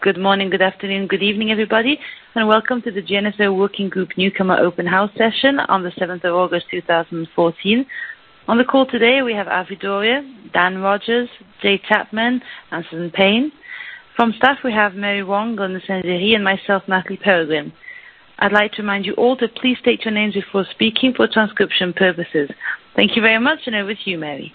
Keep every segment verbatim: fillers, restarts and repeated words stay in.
Good morning, good afternoon, good evening, everybody, and welcome to the G N S O Working Group Newcomer Open House session on the seventh of August two thousand fourteen. On the call today, we have Avi Doria, Dan Rogers, Jay Chapman, and Susan Payne. From staff, we have Mary Wong, Glenn Sengeri, and myself, Natalie Peregrine. I'd like to remind you all to please state your names before speaking for transcription purposes. Thank you very much, and over to you, Mary.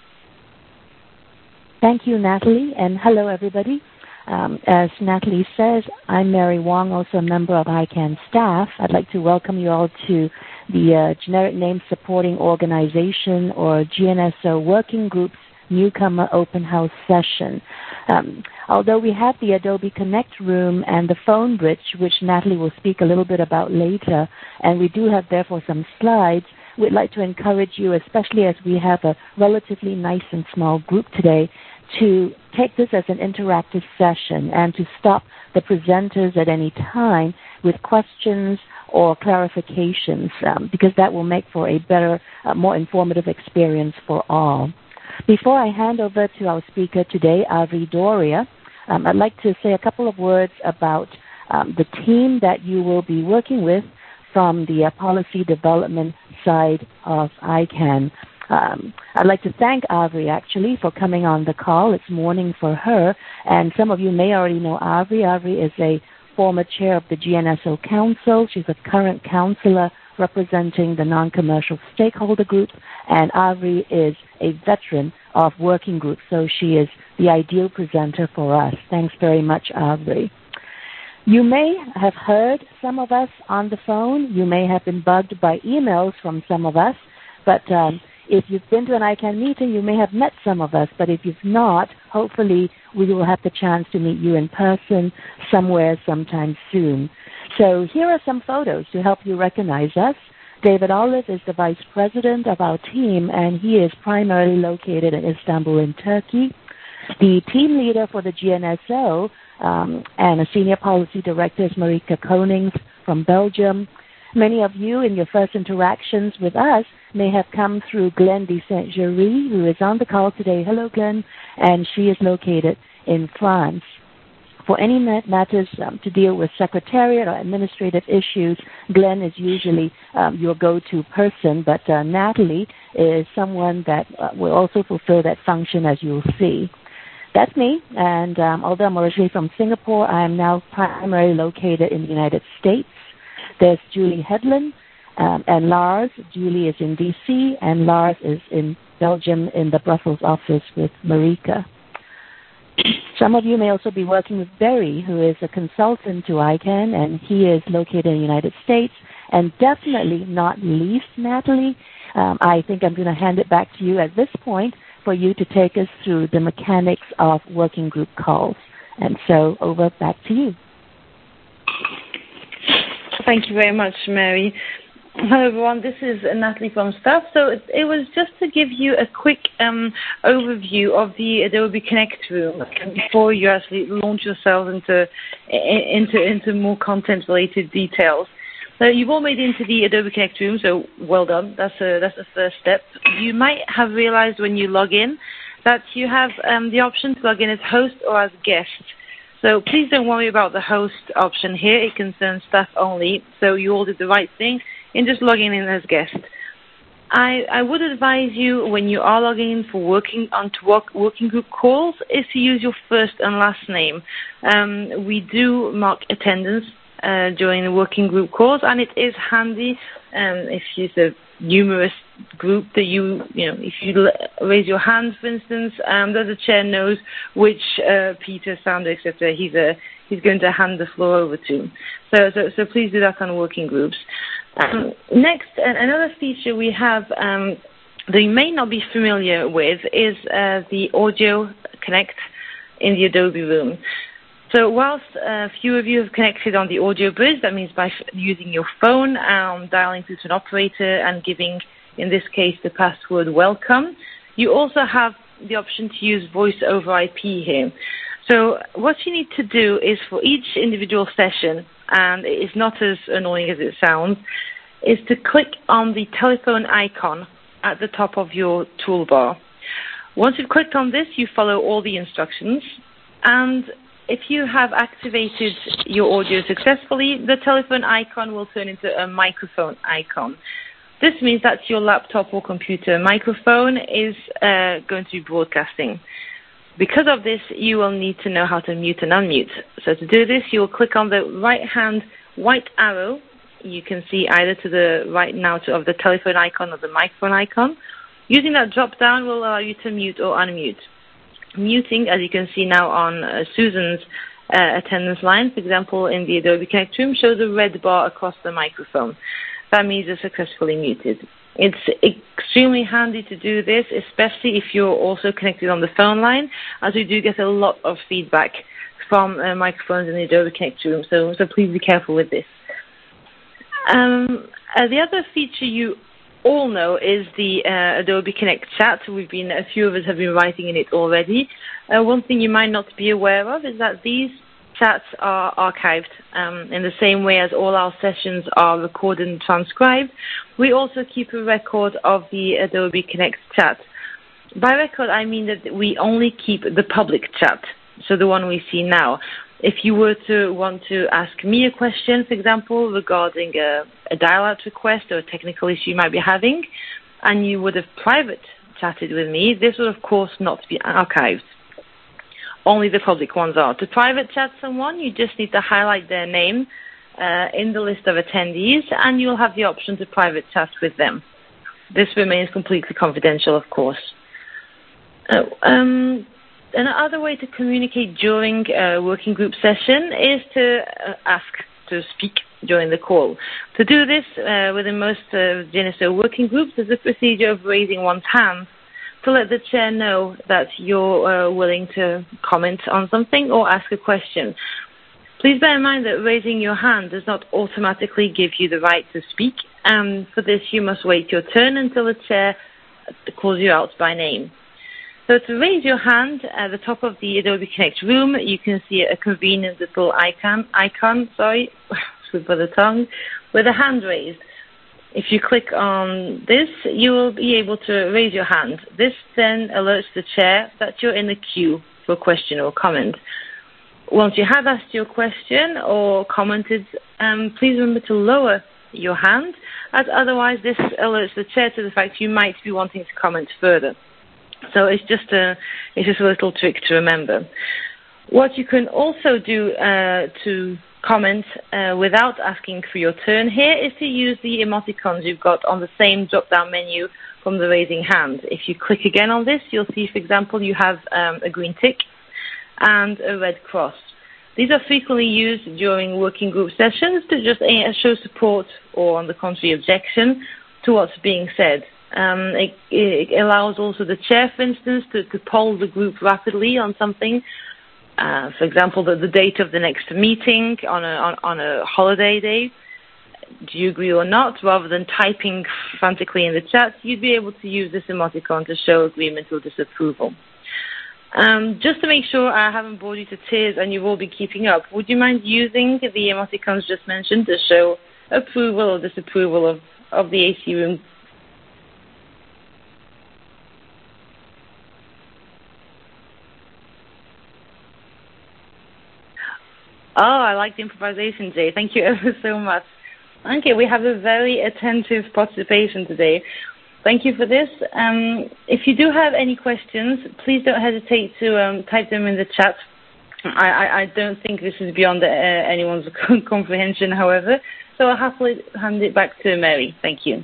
Thank you, Natalie, and hello, everybody. Um, as Natalie says, I'm Mary Wong, also a member of I CANN staff. I'd like to welcome you all to the uh, Generic Name Supporting Organization, or G N S O Working Group's Newcomer Open House session. Um, although we have the Adobe Connect room and the phone bridge, which Natalie will speak a little bit about later, and we do have therefore some slides, we'd like to encourage you, especially as we have a relatively nice and small group today, to take this as an interactive session and to stop the presenters at any time with questions or clarifications, um, because that will make for a better, uh, more informative experience for all. Before I hand over to our speaker today, Avi Doria, um, I'd like to say a couple of words about um, the team that you will be working with from the uh, policy development side of I CANN. Um, I'd like to thank Avi, actually, for coming on the call. It's morning for her, and some of you may already know Avi. Avi is a former chair of the G N S O Council. She's a current counselor representing the non-commercial stakeholder group, and Avi is a veteran of working groups, so she is the ideal presenter for us. Thanks very much, Avi. You may have heard some of us on the phone. You may have been bugged by emails from some of us, but um, if you've been to an I CANN meeting, you may have met some of us, but if you've not, hopefully we will have the chance to meet you in person somewhere sometime soon. So here are some photos to help you recognize us. David Olive is the vice president of our team, and he is primarily located in Istanbul in Turkey. The team leader for the G N S O um, and a senior policy director is Marika Konings from Belgium. Many of you in your first interactions with us may have come through Glenn de Saint-Géry, who is on the call today. Hello, Glenn. And she is located in France. For any matters um, to deal with secretariat or administrative issues, Glenn is usually um, your go-to person, but uh, Natalie is someone that uh, will also fulfill that function, as you'll see. That's me, and um, although I'm originally from Singapore, I am now primarily located in the United States. There's Julie Headland um, and Lars. Julie is in D C, and Lars is in Belgium in the Brussels office with Marika. Some of you may also be working with Barry, who is a consultant to I CANN, and he is located in the United States. And definitely not least, Natalie, um, I think I'm going to hand it back to you at this point for you to take us through the mechanics of working group calls. And so over back to you. Thank you very much, Mary. Hello, everyone. This is Natalie from staff. So it, it was just to give you a quick um, overview of the Adobe Connect room before you actually launch yourself into into into more content-related details. So you've all made it into the Adobe Connect room, so well done. That's a that's the first step. You might have realized when you log in that you have um, the option to log in as host or as guest. So please don't worry about the host option here. It concerns staff only, so you all did the right thing in just logging in as guest. I, I would advise you, when you are logging in for working onto work, working group calls, is to use your first and last name. Um, we do mark attendance uh, during the working group calls, and it is handy um, if it's a numerous group that you, you know, if you raise your hand, for instance, um, that the chair knows which uh, Peter, Sandra, et cetera. He's a he's going to hand the floor over to. So, so, so please do that on working groups. Um, next, another feature we have um, that you may not be familiar with is uh, the Audio Connect in the Adobe room. So whilst a few of you have connected on the audio bridge, that means by using your phone, um, dialing through to an operator and giving, in this case, the password welcome, you also have the option to use voice over I P here. So what you need to do is for each individual session, and it's not as annoying as it sounds, is to click on the telephone icon at the top of your toolbar. Once you've clicked on this, you follow all the instructions, and if you have activated your audio successfully, the telephone icon will turn into a microphone icon. This means that your laptop or computer microphone is uh, going to be broadcasting. Because of this, you will need to know how to mute and unmute. So to do this, you will click on the right-hand white arrow. You can see either to the right now to, of the telephone icon or the microphone icon. Using that drop-down will allow you to mute or unmute. Muting, as you can see now on uh, Susan's uh, attendance line, for example, in the Adobe Connect room, shows a red bar across the microphone. That means you're successfully muted. It's extremely handy to do this, especially if you're also connected on the phone line, as we do get a lot of feedback from uh, microphones in the Adobe Connect room, so, so please be careful with this. Um, uh, the other feature you all know is the uh, Adobe Connect chat. We've been, a few of us have been writing in it already. Uh, one thing you might not be aware of is that these chats are archived um, in the same way as all our sessions are recorded and transcribed. We also keep a record of the Adobe Connect chat. By record, I mean that we only keep the public chat, so the one we see now. If you were to want to ask me a question, for example, regarding a, a dial-out request or a technical issue you might be having, and you would have private chatted with me, this would, of course, not be archived. Only the public ones are. To private chat someone, you just need to highlight their name uh, in the list of attendees, and you'll have the option to private chat with them. This remains completely confidential, of course. Uh, um, Another way to communicate during a working group session is to uh, ask to speak during the call. To do this, uh, within most uh, G N S O working groups, there's a procedure of raising one's hand to let the chair know that you're uh, willing to comment on something or ask a question. Please bear in mind that raising your hand does not automatically give you the right to speak. Um, for this, you must wait your turn until the chair calls you out by name. So to raise your hand at the top of the Adobe Connect room, you can see a convenient little icon, icon, sorry, slip of the tongue, with a hand raised. If you click on this, you will be able to raise your hand. This then alerts the chair that you're in the queue for a question or comment. Once you have asked your question or commented, um, please remember to lower your hand, as otherwise this alerts the chair to the fact you might be wanting to comment further. So it's just a, it's just a little trick to remember. What you can also do uh, to comment uh, without asking for your turn here is to use the emoticons you've got on the same drop-down menu from the raising hand. If you click again on this, you'll see, for example, you have um, a green tick and a red cross. These are frequently used during working group sessions to just uh, show support or, on the contrary, objection to what's being said. Um, it, it allows also the chair, for instance, to, to poll the group rapidly on something. Uh, for example, the, the date of the next meeting on a, on, on a holiday day. Do you agree or not? Rather than typing frantically in the chat, you'd be able to use this emoticon to show agreement or disapproval. Um, just to make sure I haven't bored you to tears and you've all been keeping up, would you mind using the emoticons just mentioned to show approval or disapproval of, of the A C room? Oh, I like the improvisation, Jay. Thank you ever so much. Okay, we have a very attentive participation today. Thank you for this. Um, if you do have any questions, please don't hesitate to um, type them in the chat. I, I, I don't think this is beyond uh, anyone's comprehension, however, so I'll happily hand it back to Mary. Thank you.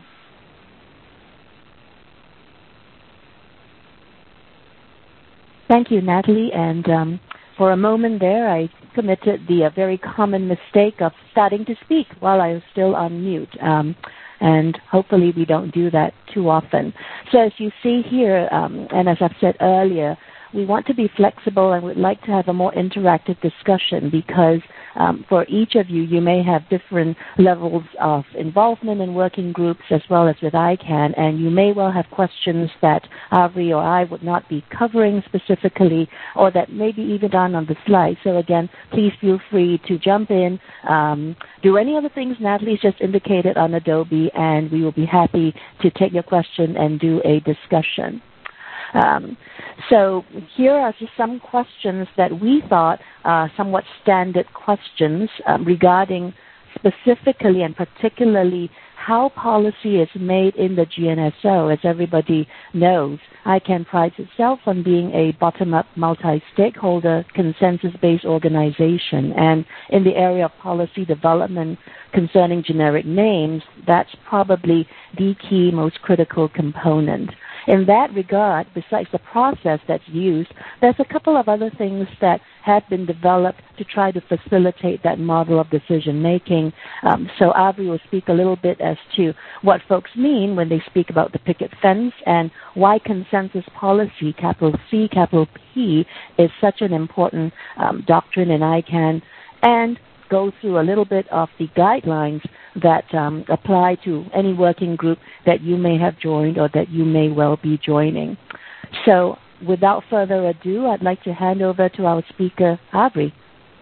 Thank you, Natalie. And um, for a moment there, I committed the uh, very common mistake of starting to speak while I was still on mute. Um, and hopefully we don't do that too often. So as you see here, um, and as I've said earlier, we want to be flexible and would like to have a more interactive discussion because um, for each of you, you may have different levels of involvement in working groups as well as with I CANN, and you may well have questions that Avri or I would not be covering specifically or that maybe even done on the slide. So again, please feel free to jump in, um, do any of the things Natalie's just indicated on Adobe, and we will be happy to take your question and do a discussion. Um, so here are just some questions that we thought are somewhat standard questions um, regarding specifically and particularly how policy is made in the G N S O. As everybody knows, ICANN prides itself on being a bottom-up, multi-stakeholder, consensus-based organization. And in the area of policy development concerning generic names, that's probably the key, most critical component. In that regard, besides the process that's used, there's a couple of other things that have been developed to try to facilitate that model of decision-making. Um, so Avri will speak a little bit as to what folks mean when they speak about the picket fence and why consensus policy, capital C, capital P, is such an important um, doctrine in ICANN, and go through a little bit of the guidelines that um, apply to any working group that you may have joined or that you may well be joining. So without further ado, I'd like to hand over to our speaker, Avri.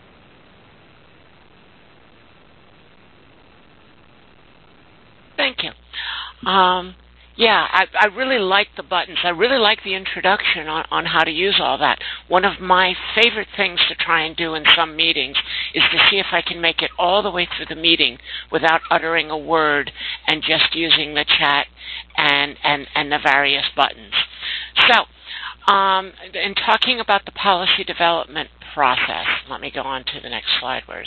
Thank you. Um, yeah, I, I really like the buttons. I really like the introduction on, on how to use all that. One of my favorite things to try and do in some meetings is to see if I can make it all the way through the meeting without uttering a word and just using the chat and, and, and the various buttons. So, um, in talking about the policy development process, let me go on to the next slide. Where's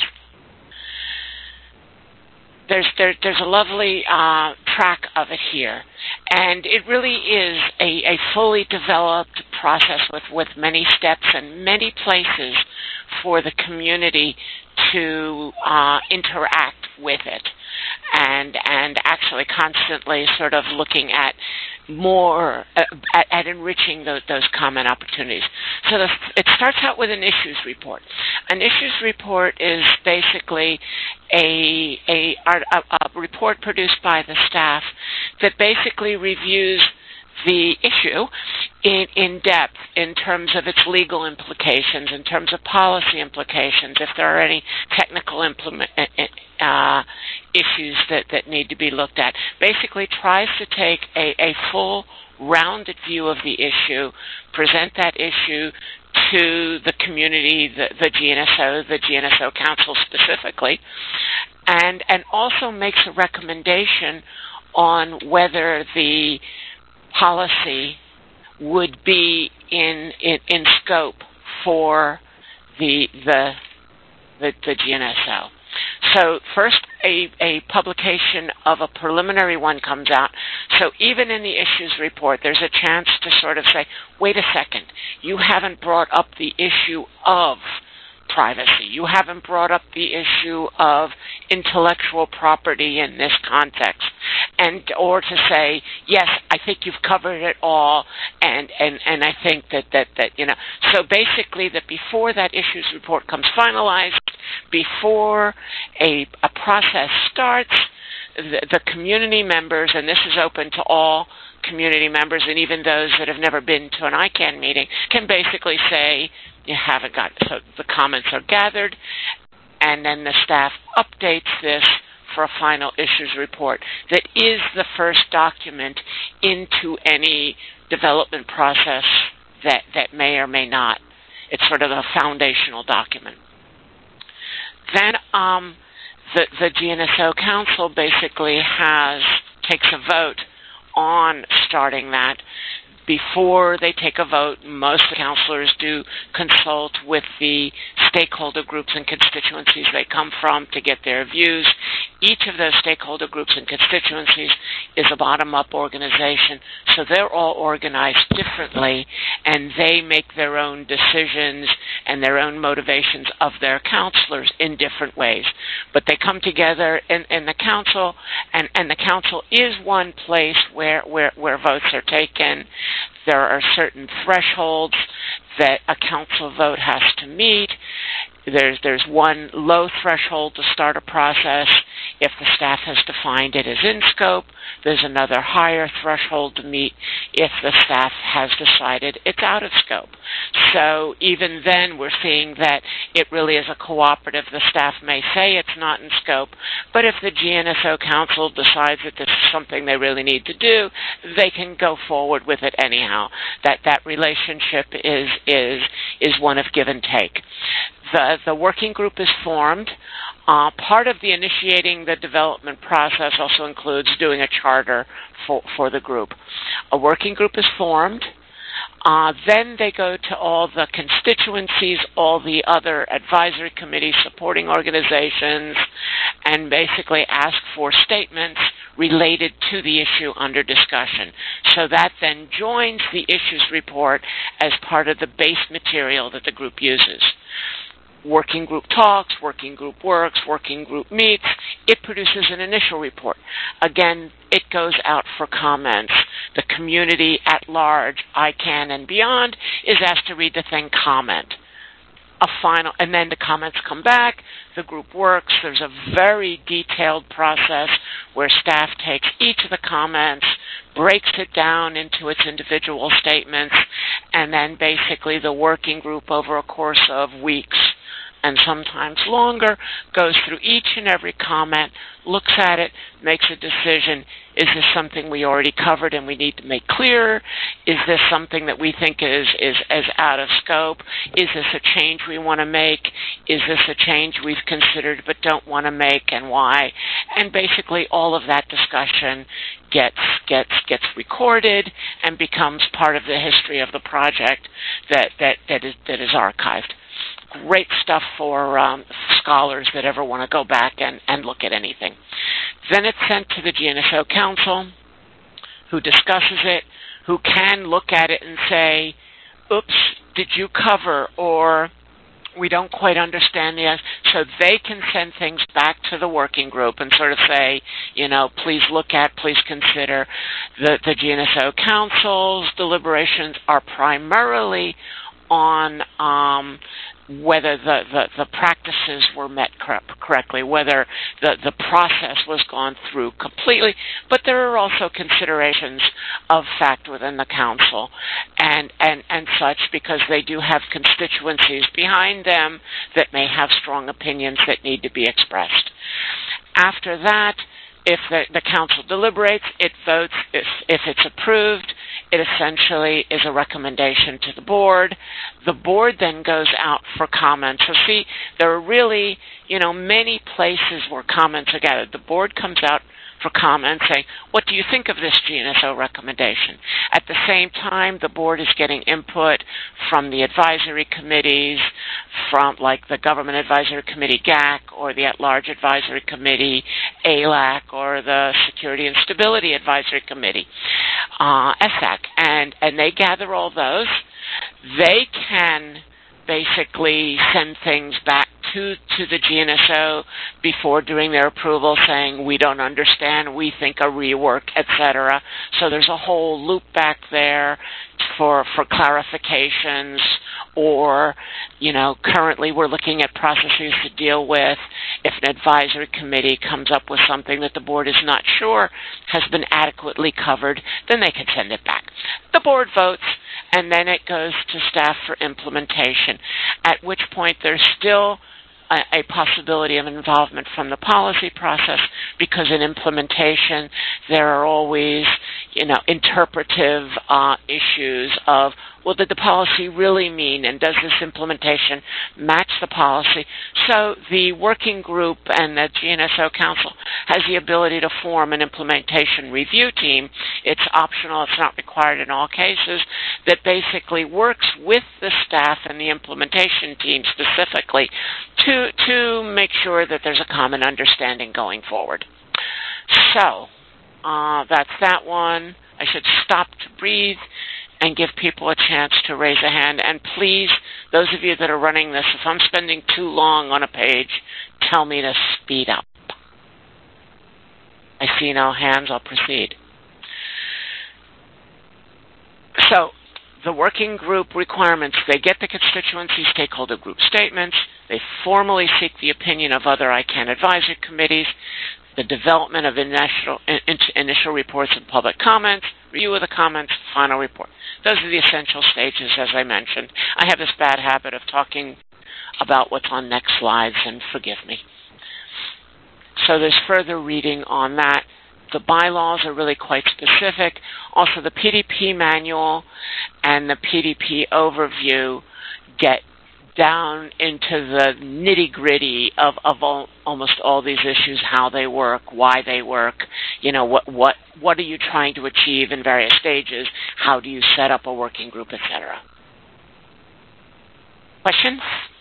There's there, there's a lovely uh, track of it here, and it really is a, a fully developed process with, with many steps and many places for the community to uh, interact with it, and and actually constantly sort of looking at more uh, at, at enriching those, those common opportunities. So the, it starts out with an issues report. An issues report is basically a, a, a, a report produced by the staff that basically reviews the issue in, in depth in terms of its legal implications, in terms of policy implications, if there are any technical implement, uh, issues that, that need to be looked at. Basically tries to take a, a full, rounded view of the issue, present that issue to the community, the, the G N S O, the G N S O Council specifically, and, and also makes a recommendation on whether the policy would be in, in in scope for the the the, the G N S O. So first, a, a publication of a preliminary one comes out. So even in the issues report, there's a chance to sort of say, wait a second, you haven't brought up the issue of privacy. You haven't brought up the issue of intellectual property in this context. And or to say, yes, I think you've covered it all, and, and, and I think that, that, that, you know. So basically that before that issues report comes finalized, before a, a process starts, the, the community members, and this is open to all community members and even those that have never been to an ICANN meeting, can basically say, you haven't got, so the comments are gathered, and then the staff updates this for a final issues report that is the first document into any development process that, that may or may not. It's sort of a foundational document. Then um, the, the G N S O Council basically has, takes a vote on starting that. Before they take a vote, most counselors do consult with the stakeholder groups and constituencies they come from to get their views. Each of those stakeholder groups and constituencies is a bottom-up organization, so they're all organized differently, and they make their own decisions and their own motivations of their counselors in different ways. But they come together in, in the council, and, and the council is one place where, where, where votes are taken. There are certain thresholds that a council vote has to meet. There's there's one low threshold to start a process. If the staff has defined it as in scope, there's another higher threshold to meet if the staff has decided it's out of scope. So even then, we're seeing that it really is a cooperative. The staff may say it's not in scope, but if the G N S O Council decides that this is something they really need to do, they can go forward with it anyhow. That that relationship is is is one of give and take. The the working group is formed. Uh, part of the initiating the development process also includes doing a charter for, for the group. A working group is formed. Uh, then they go to all the constituencies, all the other advisory committees, supporting organizations, and basically ask for statements related to the issue under discussion. So that then joins the issues report as part of the base material that the group uses. Working group talks, working group works, working group meets. It produces an initial report. Again, it goes out for comments. The community at large, I CAN and beyond, is asked to read the thing, comment. A final, and then the comments come back, the group works. There's a very detailed process where staff takes each of the comments, breaks it down into its individual statements, and then basically the working group over a course of weeks and sometimes longer, goes through each and every comment, looks at it, makes a decision. Is this something we already covered and we need to make clearer? Is this something that we think is, is, is out of scope? Is this a change we want to make? Is this a change we've considered but don't want to make, and why? And basically all of that discussion gets gets gets recorded and becomes part of the history of the project that, that, that is that is archived. Great stuff for um, scholars that ever want to go back and, and look at anything. Then it's sent to the G N S O Council, who discusses it, who can look at it and say, oops, did you cover, or we don't quite understand the, so they can send things back to the working group and sort of say, you know, please look at, please consider. The, the G N S O Council's deliberations are primarily on um, whether the, the, the practices were met cor- correctly, whether the, the process was gone through completely, but there are also considerations of fact within the council and, and, and such, because they do have constituencies behind them that may have strong opinions that need to be expressed. After that, if the, the council deliberates, it votes. If, if it's approved, it essentially is a recommendation to the board. The board then goes out for comments. So see, there are really, you know, many places where comments are gathered. The board comes out for comments saying, what do you think of this G N S O recommendation? At the same time, the board is getting input from the advisory committees, from like the Government Advisory Committee, G A C, or the At-Large Advisory Committee, A L A C, or the Security and Stability Advisory Committee, uh, S A C, and, and they gather all those. They can basically send things back to, to the G N S O before doing their approval, saying we don't understand, we think a rework, et cetera. So there's a whole loop back there for for clarifications, or, you know, currently we're looking at processes to deal with if an advisory committee comes up with something that the board is not sure has been adequately covered, then they can send it back. The board votes, and then it goes to staff for implementation, at which point there's still a, a possibility of involvement from the policy process, because in implementation there are always, you know, interpretive uh, issues of, well, did the policy really mean, and does this implementation match the policy? So the working group and the G N S O Council has the ability to form an implementation review team. It's optional, it's not required in all cases, that basically works with the staff and the implementation team specifically to, to make sure that there's a common understanding going forward. So uh, that's that one. I should stop to breathe and give people a chance to raise a hand. And please, those of you that are running this, if I'm spending too long on a page, tell me to speed up. I see no hands. I'll proceed. So the working group requirements, they get the constituency stakeholder group statements. They formally seek the opinion of other I CAN advisory committees. the development of initial, in, initial reports and public comments, review of the comments, final report. Those are the essential stages, as I mentioned. I have this bad habit of talking about what's on next slides, and forgive me. So there's further reading on that. The bylaws are really quite specific. Also, the P D P manual and the P D P overview get down into the nitty-gritty of, of all, almost all these issues, how they work, why they work, you know, what, what, what are you trying to achieve in various stages, how do you set up a working group, et cetera. Questions?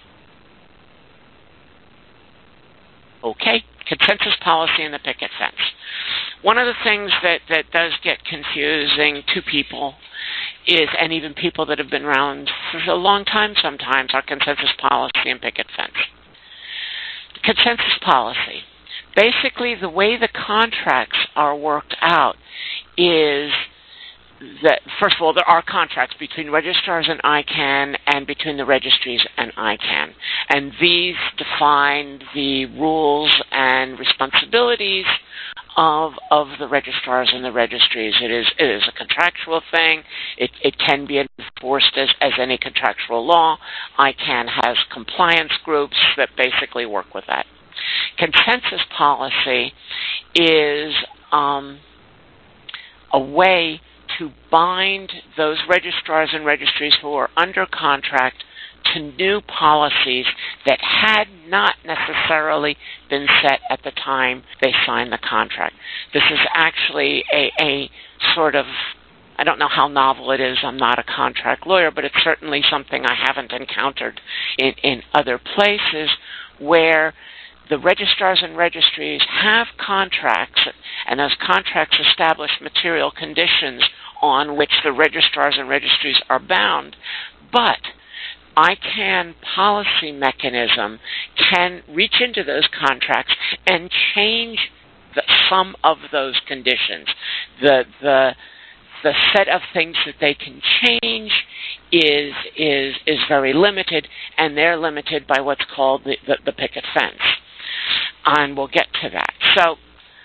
Okay, consensus policy and the picket fence. One of the things that, that does get confusing to people is, and even people that have been around for a long time sometimes, are consensus policy and picket fence. Consensus policy. Basically, the way the contracts are worked out is that, first of all, there are contracts between registrars and I CAN and between the registries and I CAN. And these define the rules and responsibilities of of the registrars and the registries. It is it is a contractual thing. It it can be enforced as, as any contractual law. I CAN has compliance groups that basically work with that. Consensus policy is um, a way to bind those registrars and registries who are under contract to new policies that had not necessarily been set at the time they signed the contract. This is actually a, a sort of, I don't know how novel it is, I'm not a contract lawyer, but it's certainly something I haven't encountered in, in other places where the registrars and registries have contracts, and those contracts establish material conditions on which the registrars and registries are bound, but I CAN policy mechanism can reach into those contracts and change the, some of those conditions. The the the set of things that they can change is is is very limited, and they're limited by what's called the, the, the picket fence. And we'll get to that. So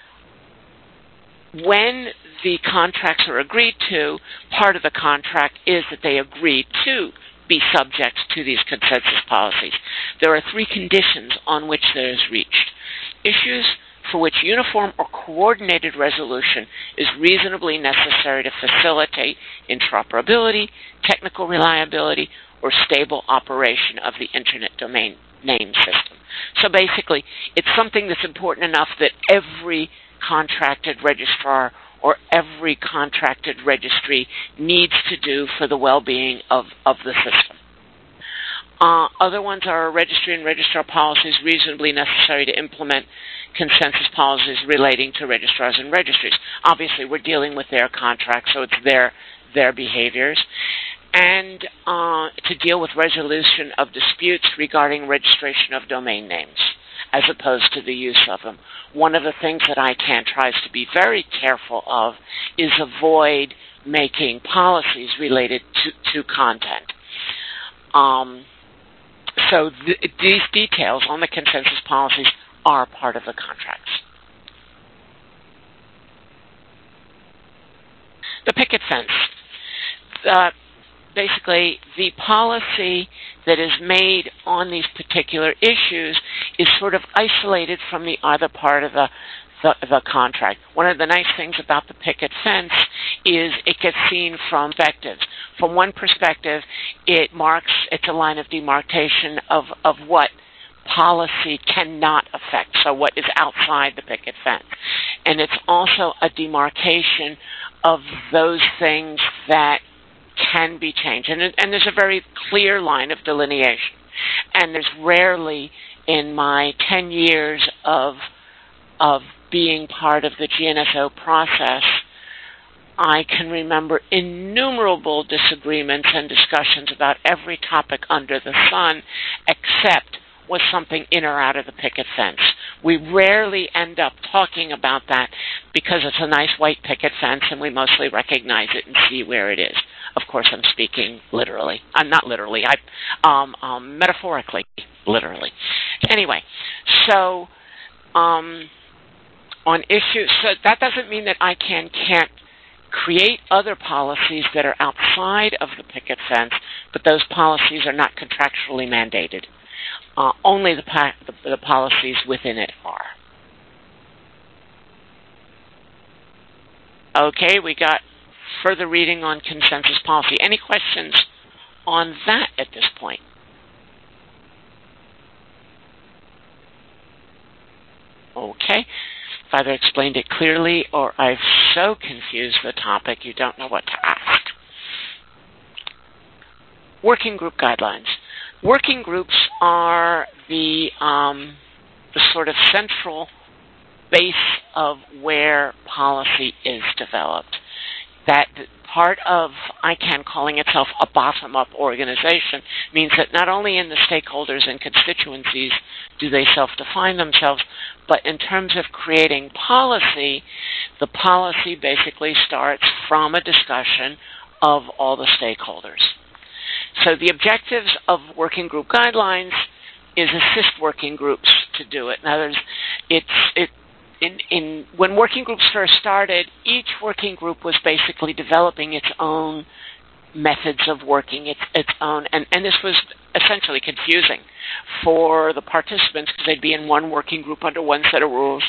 when the contracts are agreed to, part of the contract is that they agree to be subject to these consensus policies. There are three conditions on which there is reached. Issues for which uniform or coordinated resolution is reasonably necessary to facilitate interoperability, technical reliability, or stable operation of the Internet domain name system. So basically, it's something that's important enough that every contracted registrar or every contracted registry needs to do for the well-being of, of the system. Uh, other ones are registry and registrar policies reasonably necessary to implement consensus policies relating to registrars and registries. Obviously, we're dealing with their contracts, so it's their their behaviors. And uh, to deal with resolution of disputes regarding registration of domain names, as opposed to the use of them. One of the things that I CAN tries to be very careful of is avoid making policies related to, to content. Um, so th- these details on the consensus policies are part of the contracts. The picket fence. Uh, basically, the policy that is made on these particular issues is sort of isolated from the other part of the, the, the contract. One of the nice things about the picket fence is it gets seen from perspectives. From one perspective, it marks, it's a line of demarcation of, of what policy cannot affect, so what is outside the picket fence. And it's also a demarcation of those things that can be changed. And, and there's a very clear line of delineation. And there's rarely in my ten years of, of being part of the G N S O process, I can remember innumerable disagreements and discussions about every topic under the sun, except was something in or out of the picket fence. We rarely end up talking about that because it's a nice white picket fence and we mostly recognize it and see where it is. Of course, I'm speaking literally. I'm not literally. I, um, um, metaphorically, literally. Anyway, so um, on issues, so that doesn't mean that I can can't create other policies that are outside of the picket fence, but those policies are not contractually mandated. Uh, only the, pa- the, the policies within it are. Okay, we got further reading on consensus policy. Any questions on that at this point? Okay. I've either explained it clearly or I've so confused the topic you don't know what to ask. Working group guidelines. Working groups are the, um, the sort of central base of where policy is developed. That part of I CAN calling itself a bottom-up organization means that not only in the stakeholders and constituencies do they self-define themselves, but in terms of creating policy, the policy basically starts from a discussion of all the stakeholders. So the objectives of working group guidelines is assist working groups to do it. In other words, it's, it, in, in, when working groups first started, each working group was basically developing its own methods of working, its, its own, and, and this was essentially confusing for the participants because they'd be in one working group under one set of rules,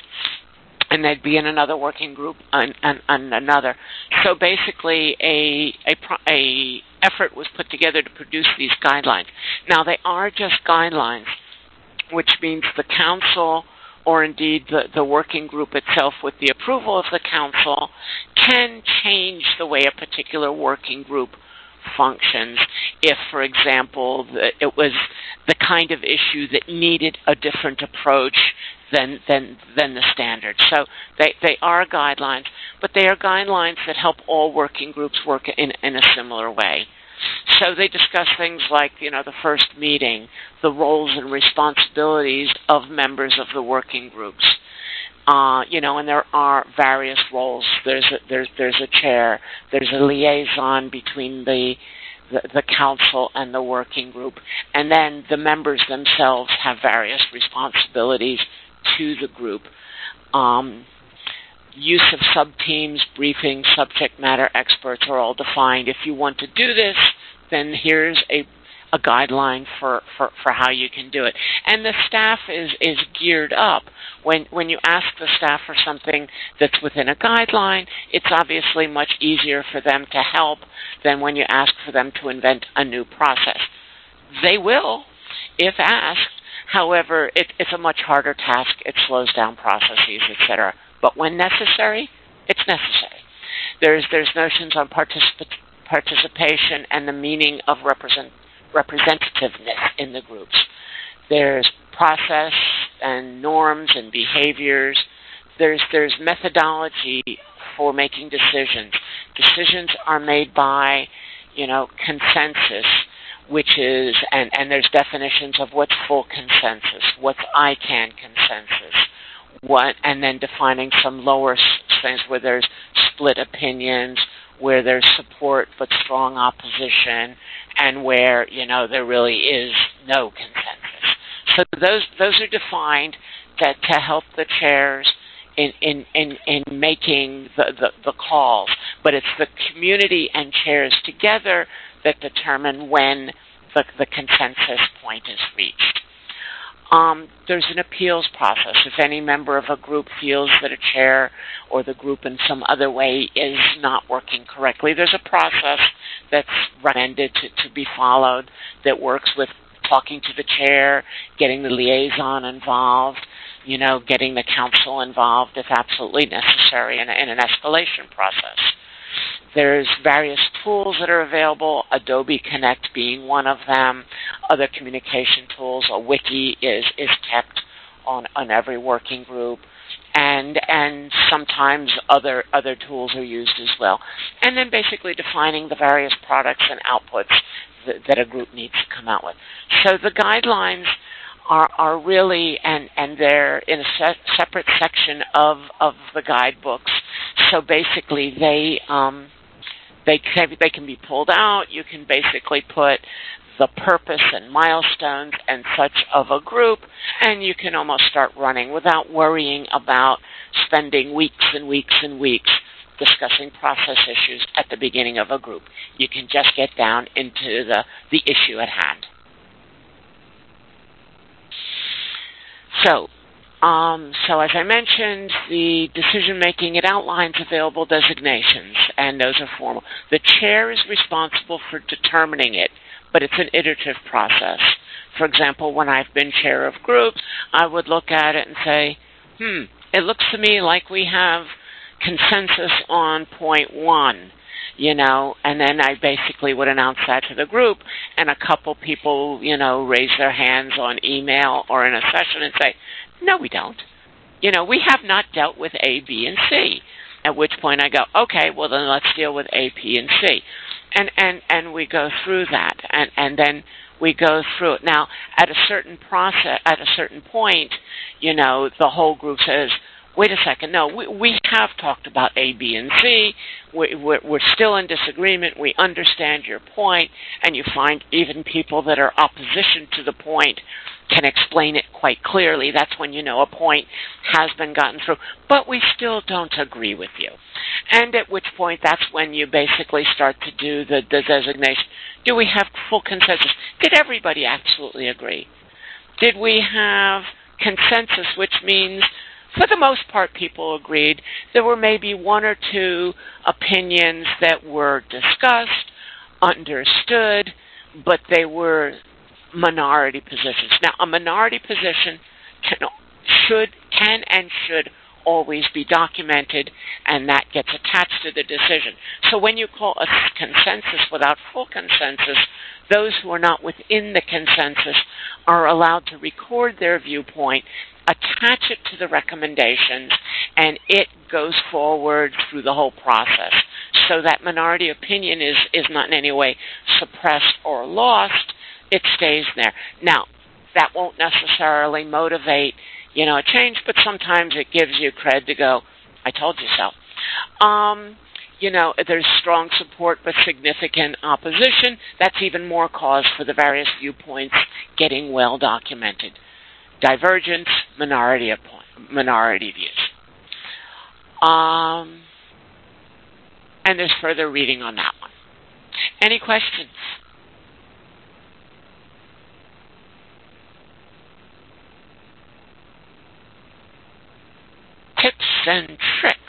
and they'd be in another working group on, on, on another. So basically, a, a, a effort was put together to produce these guidelines. Now, they are just guidelines, which means the council or indeed the, the working group itself with the approval of the council can change the way a particular working group functions if, for example, the, it was the kind of issue that needed a different approach than than than the standard. So they, they are guidelines, but they are guidelines that help all working groups work in, in a similar way. So they discuss things like, you know, the first meeting, the roles and responsibilities of members of the working groups. Uh, you know, and there are various roles. There's a, there's there's a chair. There's a liaison between the, the the council and the working group, and then the members themselves have various responsibilities to the group. Um, use of sub-teams, briefing, subject matter experts are all defined. If you want to do this, then here's a a guideline for, for, for how you can do it. And the staff is, is geared up. When when you ask the staff for something that's within a guideline, it's obviously much easier for them to help than when you ask for them to invent a new process. They will, if asked. However, it, it's a much harder task. It slows down processes, et cetera. But when necessary, it's necessary. There's there's notions on particip- participation and the meaning of represent, representativeness in the groups. There's process and norms and behaviors. There's there's methodology for making decisions. Decisions are made by, you know, consensus, which is, and, and there's definitions of what's full consensus, what's I CAN consensus, what, and then defining some lower things where there's split opinions, where there's support but strong opposition, and where, you know, there really is no consensus. So those those are defined that to help the chairs in in, in, in making the, the, the calls. But it's the community and chairs together that determine when the, the consensus point is reached. Um, there's an appeals process. If any member of a group feels that a chair or the group in some other way is not working correctly, there's a process that's recommended to, to be followed that works with talking to the chair, getting the liaison involved, you know, getting the council involved if absolutely necessary in, a, in an escalation process. There's various tools that are available, Adobe Connect being one of them, other communication tools. A wiki is, is kept on, on every working group, and and sometimes other other tools are used as well. And then basically defining the various products and outputs that, that a group needs to come out with. So the guidelines are are really, and, and they're in a se- separate section of, of the guidebooks. So basically they... Um, They can, they can be pulled out. You can basically put the purpose and milestones and such of a group, and you can almost start running without worrying about spending weeks and weeks and weeks discussing process issues at the beginning of a group. You can just get down into the, the issue at hand. So, um, so as I mentioned, the decision-making, it outlines available designations, and those are formal. The chair is responsible for determining it, but it's an iterative process. For example, when I've been chair of groups, I would look at it and say, hmm, it looks to me like we have consensus on point one, you know, and then I basically would announce that to the group, and a couple people, you know, raise their hands on email or in a session and say, no, we don't. You know, we have not dealt with A, B, and C. At which point I go, okay, well then let's deal with A, P, and C. And and, and we go through that, and, and then we go through it. Now, at a certain process, at a certain point, you know, the whole group says, wait a second, no, we, we have talked about A, B, and C. We, we're, we're still in disagreement. We understand your point, and you find even people that are opposition to the point can explain it quite clearly. That's when you know a point has been gotten through, but we still don't agree with you. And at which point, that's when you basically start to do the, the designation. Do we have full consensus? Did everybody absolutely agree? Did we have consensus, which means for the most part, people agreed. There were maybe one or two opinions that were discussed, understood, but they were minority positions. Now, a minority position can, should, can and should always be documented, and that gets attached to the decision. So when you call a consensus without full consensus, those who are not within the consensus are allowed to record their viewpoint, attach it to the recommendations, and it goes forward through the whole process. So that minority opinion is, is not in any way suppressed or lost. It stays there. Now, that won't necessarily motivate, you know, a change, but sometimes it gives you cred to go, I told you so. Um, you know, there's strong support but significant opposition. That's even more cause for the various viewpoints getting well documented. Divergence, minority minority views. Um, and there's further reading on that one. Any questions? Tips and tricks.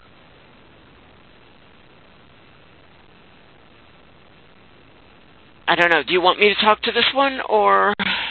I don't know. Do you want me to talk to this one, or?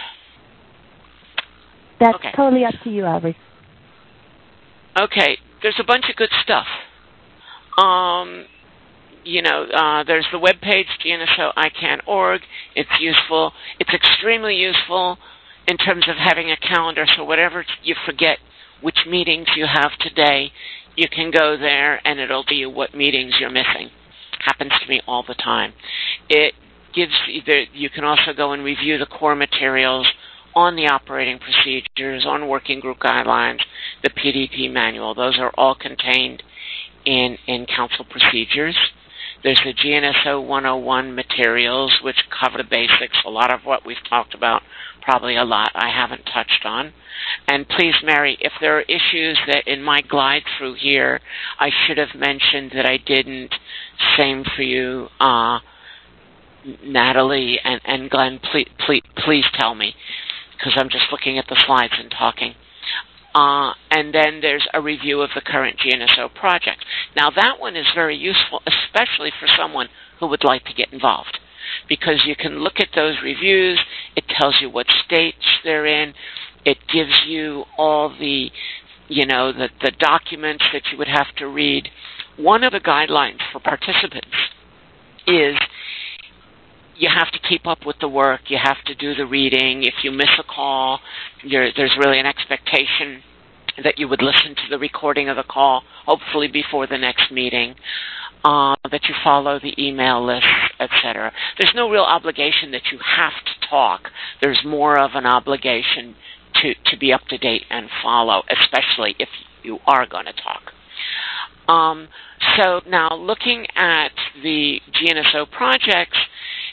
That's okay. Totally up to you, Aubrey. Okay. There's a bunch of good stuff. Um, you know, uh, there's the webpage, G N S O I C A N dot org. It's useful. It's extremely useful in terms of having a calendar, so whatever you forget which meetings you have today, you can go there and it'll tell you what meetings you're missing. Happens to me all the time. It gives either, you can also go and review the core materials on the operating procedures, on working group guidelines, the P D P manual. Those are all contained in, in council procedures. There's the G N S O one oh one materials, which cover the basics, a lot of what we've talked about, probably a lot I haven't touched on. And please, Mary, if there are issues that in my glide through here I should have mentioned that I didn't, same for you, uh, Natalie and, and Glenn, please, please, please tell me, because I'm just looking at the slides and talking. Uh, and then there's a review of the current G N S O project. Now, that one is very useful, especially for someone who would like to get involved, because you can look at those reviews. It tells you what states they're in. It gives you all the, you know, the, the documents that you would have to read. One of the guidelines for participants is you have to keep up with the work. You have to do the reading. If you miss a call, you're, there's really an expectation that you would listen to the recording of the call, hopefully before the next meeting, uh, that you follow the email list, et cetera. There's no real obligation that you have to talk. There's more of an obligation to, to be up to date and follow, especially if you are going to talk. Um, so now looking at the G N S O projects,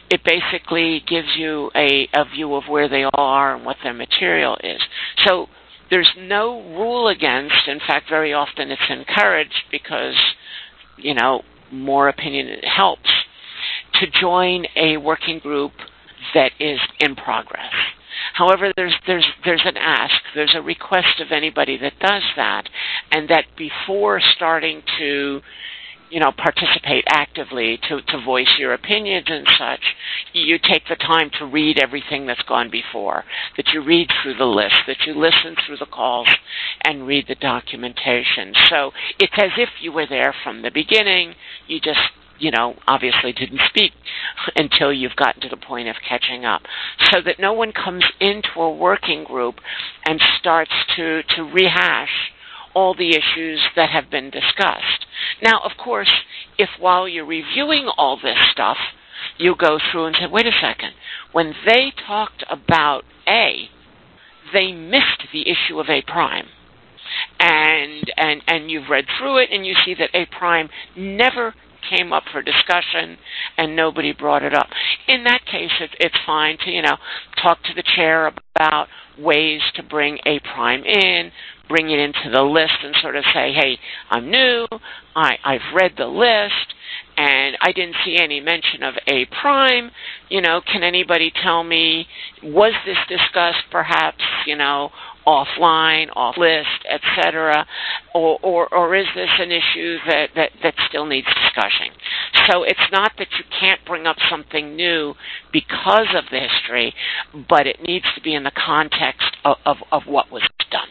it basically gives you a, a view of where they are and what their material is. So there's no rule against. In fact, very often it's encouraged because, you know, more opinion helps, to join a working group that is in progress. However, there's there's there's an ask, there's a request of anybody that does that, and that before starting to, you know, participate actively, to, to voice your opinions and such, you take the time to read everything that's gone before, that you read through the list, that you listen through the calls and read the documentation. So it's as if you were there from the beginning. You just, you know, obviously didn't speak until you've gotten to the point of catching up, so that no one comes into a working group and starts to, to rehash all the issues that have been discussed. Now, of course, if while you're reviewing all this stuff, you go through and say, wait a second, when they talked about A, they missed the issue of A prime. And, and, and you've read through it and you see that A prime never came up for discussion and nobody brought it up. In that case, it, it's fine to, you know, talk to the chair about ways to bring A prime in, bring it into the list and sort of say, hey, I'm new, I, I've read the list, and I didn't see any mention of A prime. You know, can anybody tell me, was this discussed perhaps, you know, offline, off list, et cetera, or, or, or is this an issue that, that, that still needs discussion? So it's not that you can't bring up something new because of the history, but it needs to be in the context of, of, of what was done.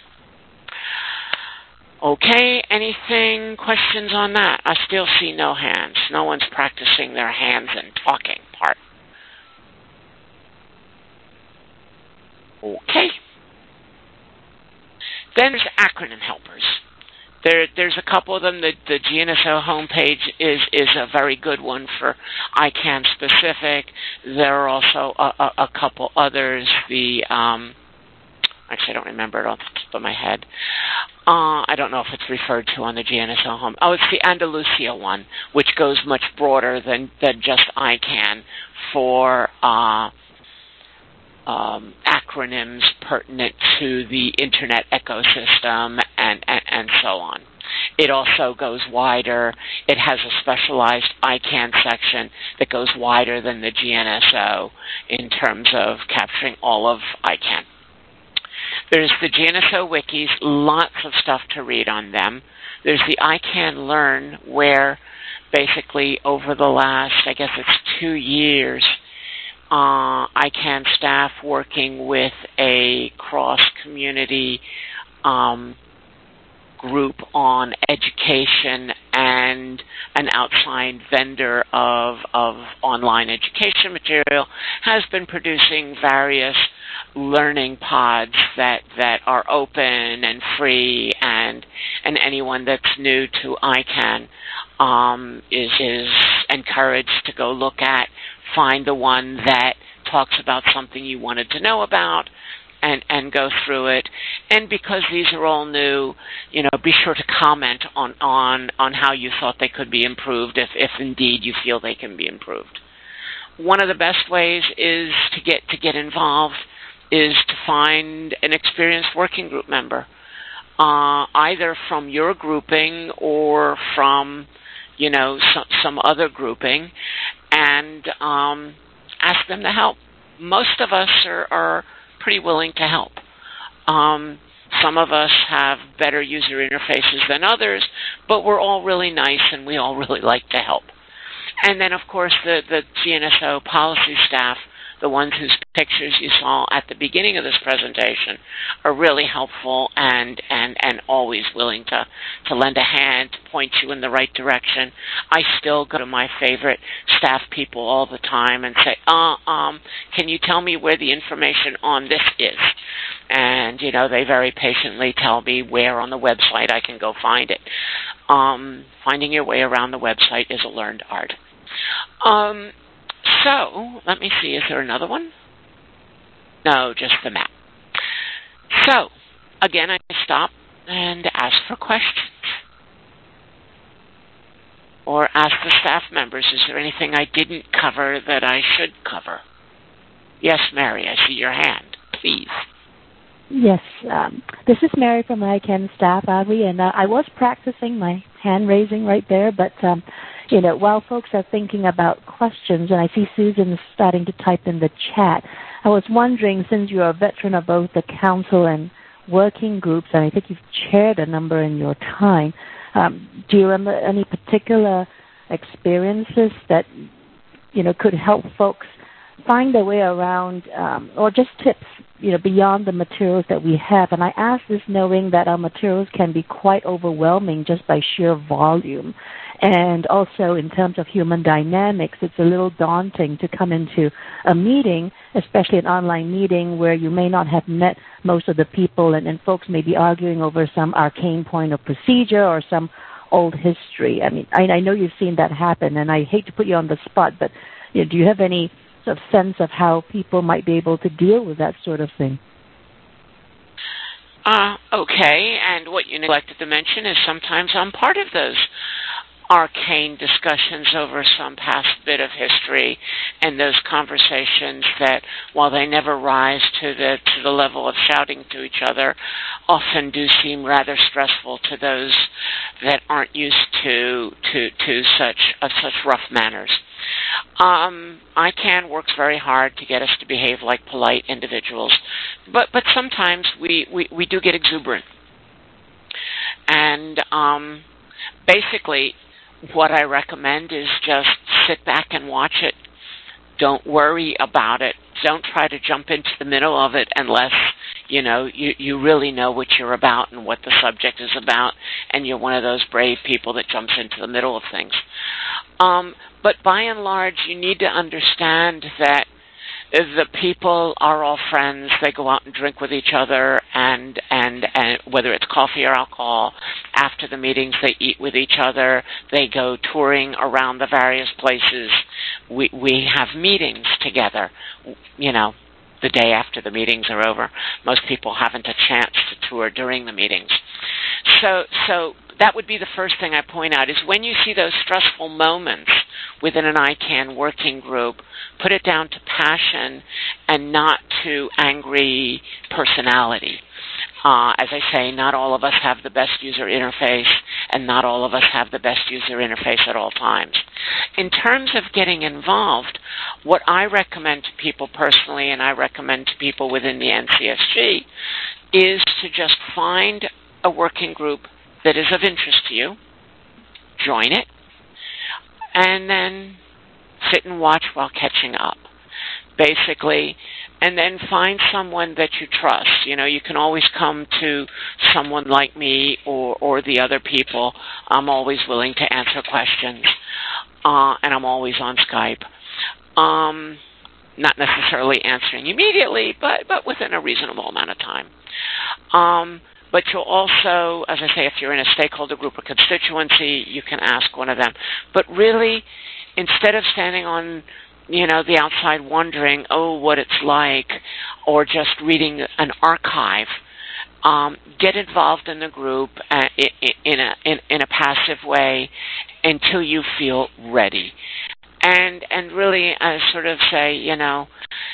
Okay, anything, questions on that? I still see no hands. No one's practicing their hands and talking part. Okay. Then there's acronym helpers. There, there's a couple of them. The, the G N S O homepage is, is a very good one for I CANN specific. There are also a, a, a couple others. The um, actually, I don't remember it off the top of my head. Uh, I don't know if it's referred to on the G N S O home. Oh, it's the Andalusia one, which goes much broader than, than just I CANN for uh, um, acronyms pertinent to the Internet ecosystem and, and, and so on. It also goes wider. It has a specialized I CANN section that goes wider than the G N S O in terms of capturing all of I CANN. There's the G N S O wikis, lots of stuff to read on them. There's the I CANN Learn, where basically over the last, I guess it's two years, uh, I CANN staff working with a cross-community um, group on education and an outside vendor of, of online education material has been producing various learning pods that, that are open and free, and and anyone that's new to I CANN um, is, is encouraged to go look at, find the one that talks about something you wanted to know about, and, and go through it. And because these are all new, you know, be sure to comment on, on, on how you thought they could be improved, if, if indeed you feel they can be improved. One of the best ways is to get to get involved is to find an experienced working group member, uh, either from your grouping or from, you know, some, some other grouping, and um, ask them to help. Most of us are, are pretty willing to help. Um, some of us have better user interfaces than others, but we're all really nice and we all really like to help. And then, of course, the, the G N S O policy staff, the ones whose pictures you saw at the beginning of this presentation, are really helpful and, and, and always willing to, to lend a hand, to point you in the right direction. I still go to my favorite staff people all the time and say, uh, um, can you tell me where the information on this is? And, you know, they very patiently tell me where on the website I can go find it. Um, finding your way around the website is a learned art. Um, so, let me see, is there another one? No, just the map. So, again, I stop and ask for questions. or ask the staff members, is there anything I didn't cover that I should cover? Yes, Mary, I see your hand. Please. Yes, um, this is Mary from I CAN staff, Avi, and uh, I was practicing my hand raising right there, but um, you know, while folks are thinking about questions, and I see Susan starting to type in the chat, I was wondering, since you're a veteran of both the council and working groups, and I think you've chaired a number in your time, um, do you remember any particular experiences that, you know, could help folks find their way around, um, or just tips, you know, beyond the materials that we have? And I ask this knowing that our materials can be quite overwhelming just by sheer volume. And also in terms of human dynamics, it's a little daunting to come into a meeting, especially an online meeting where you may not have met most of the people, and, and folks may be arguing over some arcane point of procedure or some old history. I mean, I, I know you've seen that happen, and I hate to put you on the spot, but you know, do you have any sort of sense of how people might be able to deal with that sort of thing? Uh, okay, and what you neglected to mention is sometimes I'm part of those arcane discussions over some past bit of history, and those conversations that, while they never rise to the to the level of shouting to each other, often do seem rather stressful to those that aren't used to to to such uh, such rough manners. Um, I CAN works very hard to get us to behave like polite individuals, but but sometimes we, we, we do get exuberant. And um, basically, what I recommend is just sit back and watch it. Don't worry about it. Don't try to jump into the middle of it unless, you know, you, you really know what you're about and what the subject is about, and you're one of those brave people that jumps into the middle of things. Um, but by and large, you need to understand that the people are all friends. They go out and drink with each other, and, and, and whether it's coffee or alcohol, after the meetings they eat with each other. They go touring around the various places. We, we have meetings together, you know, the day after the meetings are over. Most people haven't a chance to tour during the meetings. So, so that would be the first thing I point out, is when you see those stressful moments within an I CAN working group, put it down to passion and not to angry personality. Uh, as I say, not all of us have the best user interface, and not all of us have the best user interface at all times. In terms of getting involved, what I recommend to people personally, and I recommend to people within the N C S G, is to just find a working group that is of interest to you, join it, and then sit and watch while catching up, basically, and then find someone that you trust. You know, you can always come to someone like me or, or the other people. I'm always willing to answer questions, uh, and I'm always on Skype. Um, not necessarily answering immediately, but, but within a reasonable amount of time. Um, But you'll also, as I say, if you're in a stakeholder group or constituency, you can ask one of them. But really, instead of standing on, you know, the outside wondering, oh, what it's like, or just reading an archive, um, get involved in the group uh, in a in, in a passive way until you feel ready. And and really, I sort of say, you know,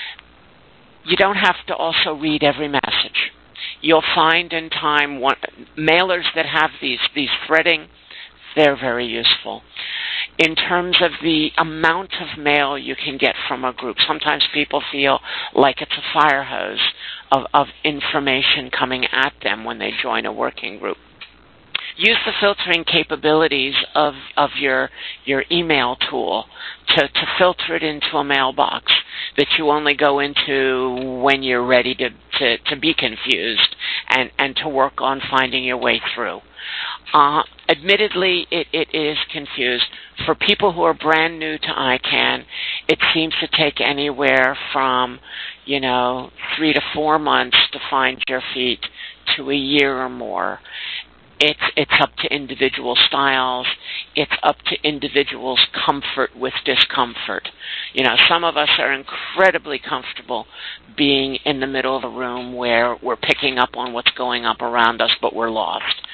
you don't have to also read every message. You'll find in time one, mailers that have these, these threading, they're very useful. In terms of the amount of mail you can get from a group, sometimes people feel like it's a fire hose of, of information coming at them when they join a working group. Use the filtering capabilities of, of your your email tool to, to filter it into a mailbox that you only go into when you're ready to, to, to be confused and, and to work on finding your way through. Uh, admittedly, it, it is confused. For people who are brand new to I CAN, it seems to take anywhere from, you know, three to four months to find your feet to a year or more. It's it's up to individual styles. It's up to individuals' comfort with discomfort. You know, some of us are incredibly comfortable being in the middle of a room where we're picking up on what's going up around us, but we're lost.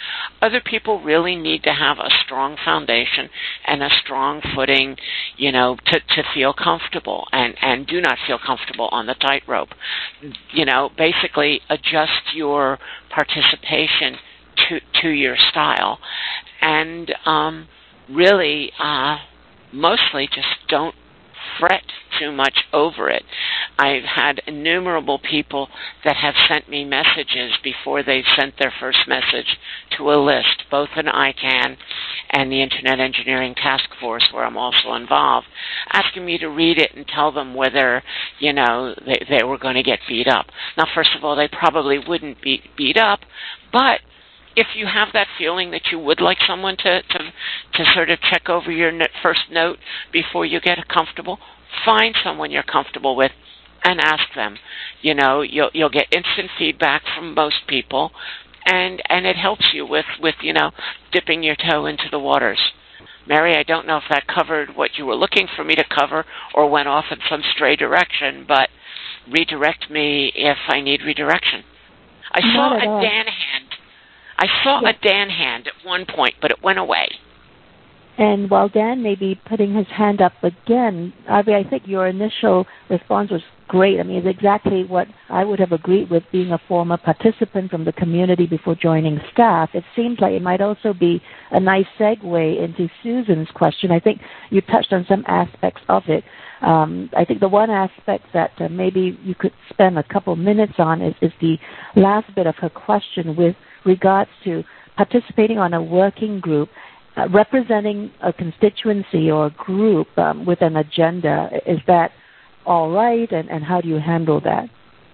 other people really need to have a strong foundation and a strong footing, you know, to, to feel comfortable and, and do not feel comfortable on the tightrope. You know, basically adjust your participation to, to your style. And um, really, uh, mostly just don't fret too much over it. I've had innumerable people that have sent me messages before they've sent their first message to a list, both in I CANN and the Internet Engineering Task Force, where I'm also involved, asking me to read it and tell them whether, you know, they, they were going to get beat up. Now, first of all, they probably wouldn't be beat up, but if you have that feeling that you would like someone to, to, to sort of check over your first note before you get comfortable, find someone you're comfortable with and ask them. You know, you'll, you'll get instant feedback from most people, and, and it helps you with, with, you know, dipping your toe into the waters. Mary, I don't know if that covered what you were looking for me to cover or went off in some stray direction, but redirect me if I need redirection. I saw a Dan hand. I saw yes. a Dan hand at one point, but it went away. And while Dan may be putting his hand up again, Avi, I think your initial response was great. I mean, it's exactly what I would have agreed with, being a former participant from the community before joining staff. It seems like it might also be a nice segue into Susan's question. I think you touched on some aspects of it. Um, I think the one aspect that uh, maybe you could spend a couple minutes on is, is the last bit of her question with regards to participating on a working group, uh, representing a constituency or a group um, with an agenda. Is that all right, and, and how do you handle that?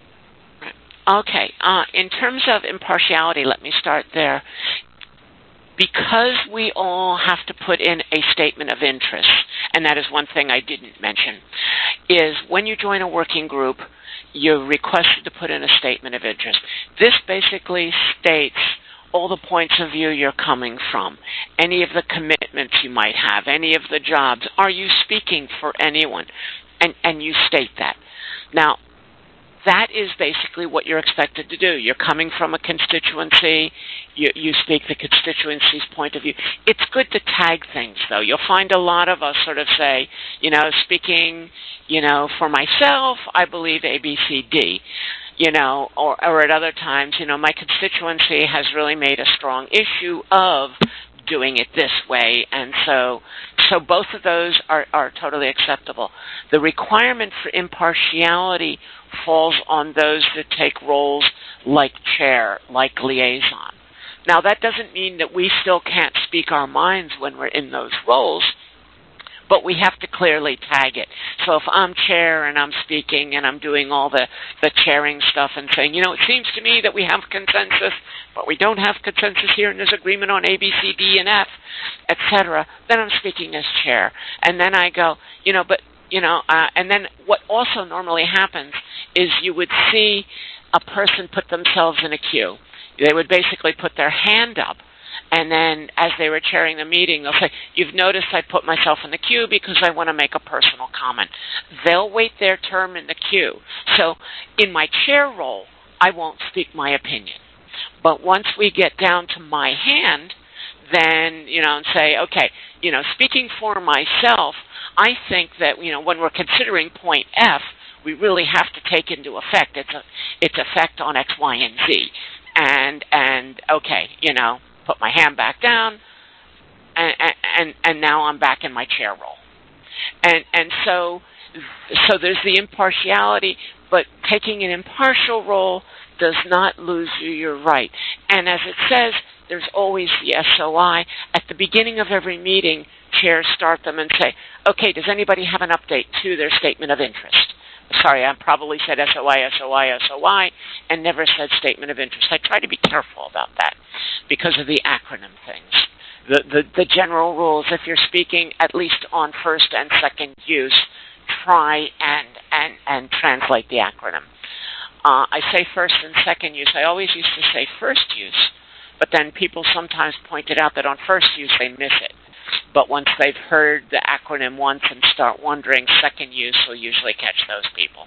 Okay. Uh, in terms of impartiality, let me start there. Because we all have to put in a statement of interest, and that is one thing I didn't mention, is when you join a working group, you're requested to put in a statement of interest. This basically states all the points of view you're coming from, any of the commitments you might have, any of the jobs. Are you speaking for anyone? And, and you state that. Now, that is basically what you're expected to do. You're coming from a constituency. You, you speak the constituency's point of view. It's good to tag things, though. You'll find a lot of us sort of say, you know, speaking, you know, for myself, I believe A, B, C, D. You know, or, or at other times, you know, my constituency has really made a strong issue of doing it this way, and so so both of those are, are totally acceptable. The requirement for impartiality falls on those that take roles like chair, like liaison. Now, that doesn't mean that we still can't speak our minds when we're in those roles, but we have to clearly tag it. So if I'm chair and I'm speaking and I'm doing all the, the chairing stuff and saying, you know, it seems to me that we have consensus, but we don't have consensus here, and there's agreement on A, B, C, D, and F, et cetera, then I'm speaking as chair. And then I go, you know, but, you know, uh, and then what also normally happens is you would see a person put themselves in a queue. They would basically put their hand up, and then as they were chairing the meeting, they'll say, you've noticed I put myself in the queue because I want to make a personal comment. They'll wait their term in the queue. So in my chair role, I won't speak my opinion. But once we get down to my hand, then, you know, and say, okay, you know, speaking for myself, I think that, you know, when we're considering point F, we really have to take into effect its, its effect on X, Y, and Z. And, and okay, you know, put my hand back down, and, and and now I'm back in my chair role. And and so so there's the impartiality, but taking an impartial role does not lose you your right. And as it says, there's always the S O I. At the beginning of every meeting, chairs start them and say, okay, does anybody have an update to their statement of interest? Sorry, I probably said S O I, S O I, S O I, and never said statement of interest. I try to be careful about that because of the acronym things. The, the, the general rules, if you're speaking at least on first and second use, try and, and, and translate the acronym. Uh, I say first and second use. I always used to say first use, but then people sometimes pointed out that on first use they miss it. But once they've heard the acronym once and start wondering, second use will usually catch those people.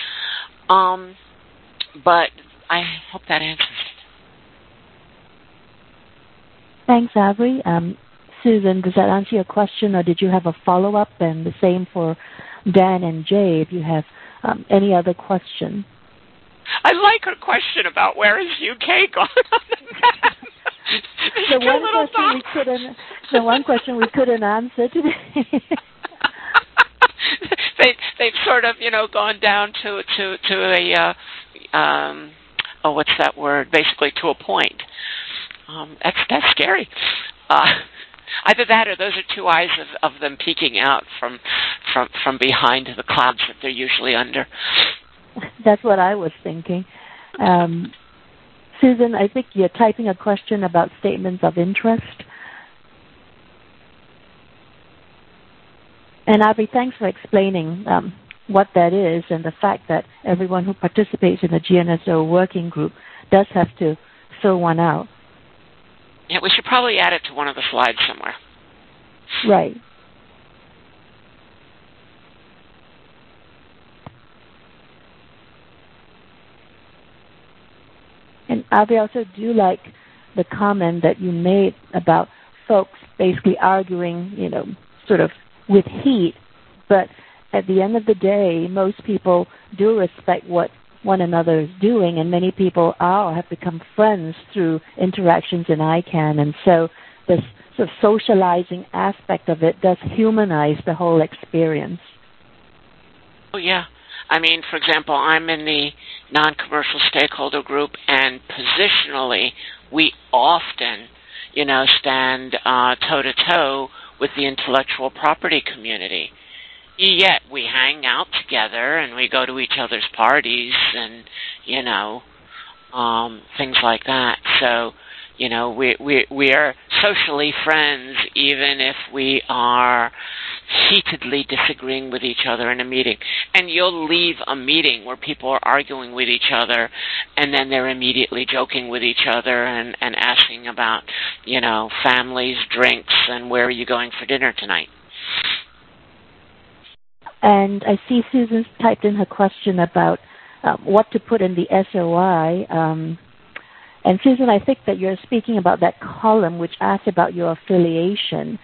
Um, but I hope that answers Thanks, Avery. Um, Susan, does that answer your question, or did you have a follow-up? And the same for Dan and Jay, if you have um, any other question. I like her question about where is U K going on the map. the one question we couldn't, the one question we couldn't answer today. they they've sort of you know gone down to to to a uh, um, oh what's that word? Basically to a point. Um, that's that's scary. Uh, either that or those are two eyes of, of them peeking out from from from behind the clouds that they're usually under. That's what I was thinking. Um, Susan, I think you're typing a question about statements of interest. And Avi, thanks for explaining um, what that is and the fact that everyone who participates in the G N S O working group does have to fill one out. Yeah, we should probably add it to one of the slides somewhere. Right. And Avi, I also do like the comment that you made about folks basically arguing, you know, sort of with heat, but at the end of the day, most people do respect what one another is doing, and many people are have become friends through interactions in I CANN, and so this sort of socializing aspect of it does humanize the whole experience. Oh, yeah. I mean, for example, I'm in the non-commercial stakeholder group, and positionally, we often, you know, stand uh, toe-to-toe with the intellectual property community. Yet we hang out together, and we go to each other's parties, and, you know, um, things like that. So, you know, we, we, we are socially friends, even if we are heatedly disagreeing with each other in a meeting. And you'll leave a meeting where people are arguing with each other, and then they're immediately joking with each other and, and asking about, you know, families, drinks, and where are you going for dinner tonight. And I see Susan's typed in her question about uh, what to put in the S O I. Um, and Susan, I think that you're speaking about that column which asks about your affiliation.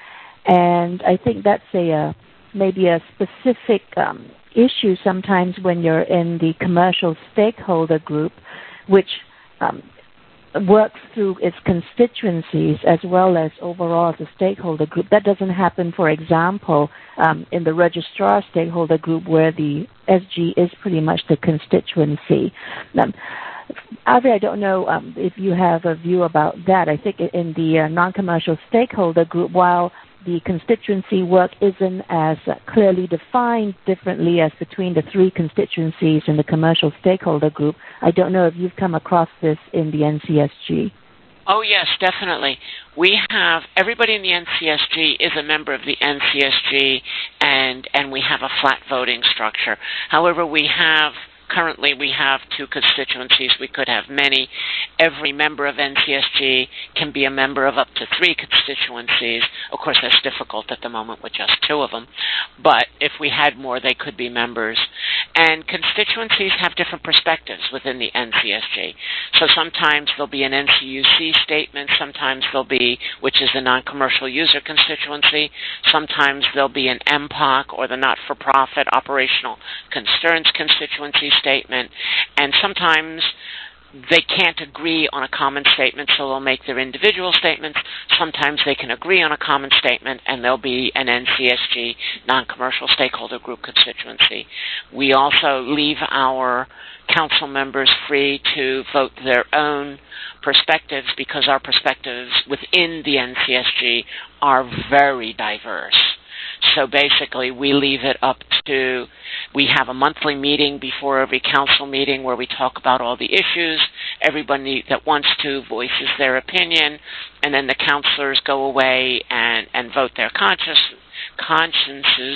And I think that's a uh, maybe a specific um, issue sometimes when you're in the commercial stakeholder group, which um, works through its constituencies as well as overall as a stakeholder group. That doesn't happen, for example, um, in the registrar stakeholder group where the S G is pretty much the constituency. Um, Avi, I don't know um, if you have a view about that. I think in the uh, non-commercial stakeholder group, while the constituency work isn't as uh, clearly defined differently as between the three constituencies in the commercial stakeholder group, I don't know if you've come across this in the N C S G. Oh, yes, definitely. We have, everybody in the N C S G is a member of the N C S G, and, and we have a flat voting structure. However, we have Currently, we have two constituencies. We could have many. Every member of N C S G can be a member of up to three constituencies. Of course, that's difficult at the moment with just two of them. But if we had more, they could be members. And constituencies have different perspectives within the N C S G. So sometimes there'll be an N C U C statement. Sometimes there'll be, which is the non-commercial user constituency. Sometimes there'll be an M P O C, or the not-for-profit operational concerns constituency statement, and sometimes they can't agree on a common statement, so they'll make their individual statements. Sometimes they can agree on a common statement, and there'll be an N C S G non-commercial stakeholder group constituency. We also leave our council members free to vote their own perspectives, because our perspectives within the N C S G are very diverse. So basically, we leave it up to, we have a monthly meeting before every council meeting where we talk about all the issues. Everybody that wants to voices their opinion, and then the councilors go away and, and vote their conscious, consciences,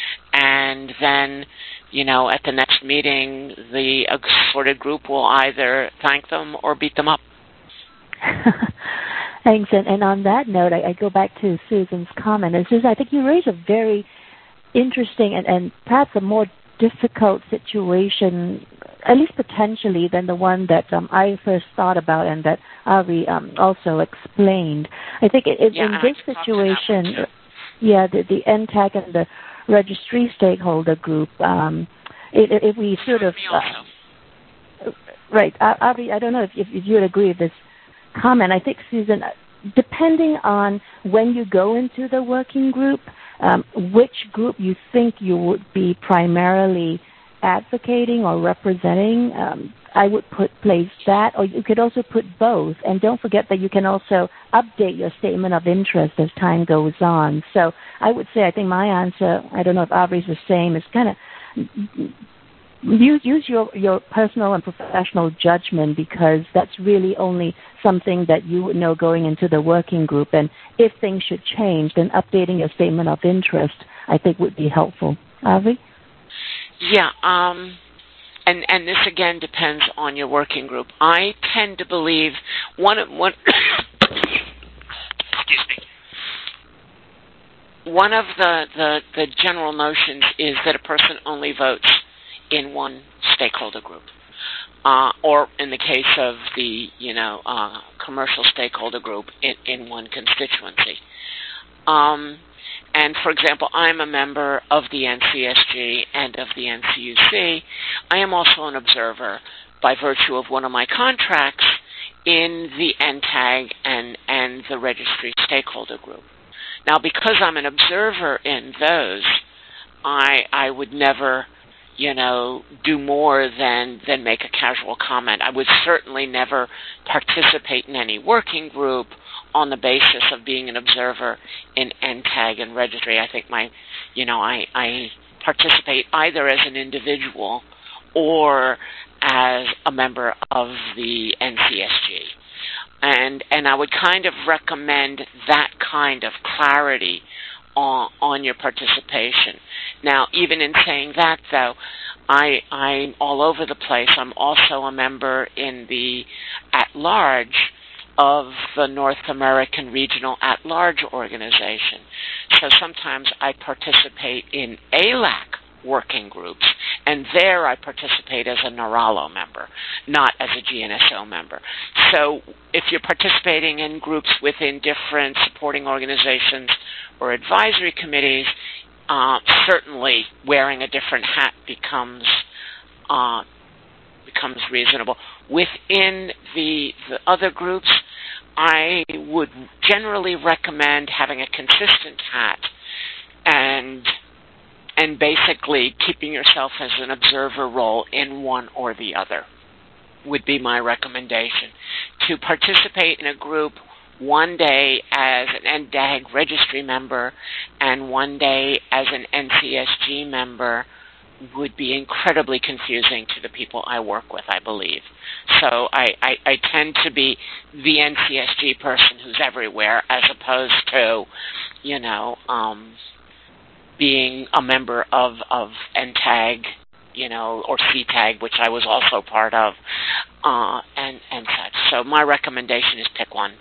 and then, you know, at the next meeting, the assorted group will either thank them or beat them up. Thanks. And, and on that note, I, I go back to Susan's comment. And Susan, I think you raise a very interesting and, and perhaps a more difficult situation at least potentially, than the one that um, I first thought about and that Avi um, also explained. I think it, it, yeah, in this situation, yeah, the, the N TAG and the registry stakeholder group, um, if, if we sort of... Uh, right. Avi, I don't know if, if you would agree with this comment. I think, Susan, depending on when you go into the working group, um, which group you think you would be primarily advocating or representing, um, I would put place that, or you could also put both. And don't forget that you can also update your statement of interest as time goes on. So I would say, I think my answer, I don't know if Avi's the same, is kind of use, use your, your personal and professional judgment, because that's really only something that you would know going into the working group. And if things should change, then updating your statement of interest, I think, would be helpful. Avi? Yeah, um, and and this again depends on your working group. I tend to believe one one excuse me. One of the, the the general notions is that a person only votes in one stakeholder group, uh, or in the case of the you know uh, commercial stakeholder group, in, in one constituency. Um, And, for example, I'm a member of the N C S G and of the N C U C. I am also an observer by virtue of one of my contracts in the N TAG and, and the registry stakeholder group. Now, because I'm an observer in those, I I would never, you know, do more than, than make a casual comment. I would certainly never participate in any working group on the basis of being an observer in N TAG and registry. I think my, you know, I, I participate either as an individual or as a member of the N C S G. And, and I would kind of recommend that kind of clarity on, on your participation. Now, even in saying that, though, I, I'm all over the place. I'm also a member in the at-large of the North American Regional At-Large Organization. So sometimes I participate in A L A C working groups, and there I participate as a NORALO member, not as a G N S O member. So if you're participating in groups within different supporting organizations or advisory committees, uh, certainly wearing a different hat becomes uh, becomes reasonable. Within the, the other groups, I would generally recommend having a consistent hat and and basically keeping yourself as an observer role in one or the other would be my recommendation. To participate in a group one day as an N TAG registry member and one day as an N C S G member would be incredibly confusing to the people I work with, I believe. So I, I, I tend to be the N C S G person who's everywhere, as opposed to, you know, um, being a member of, of N TAG, you know, or C TAG, which I was also part of, uh, and, and such. So my recommendation is pick one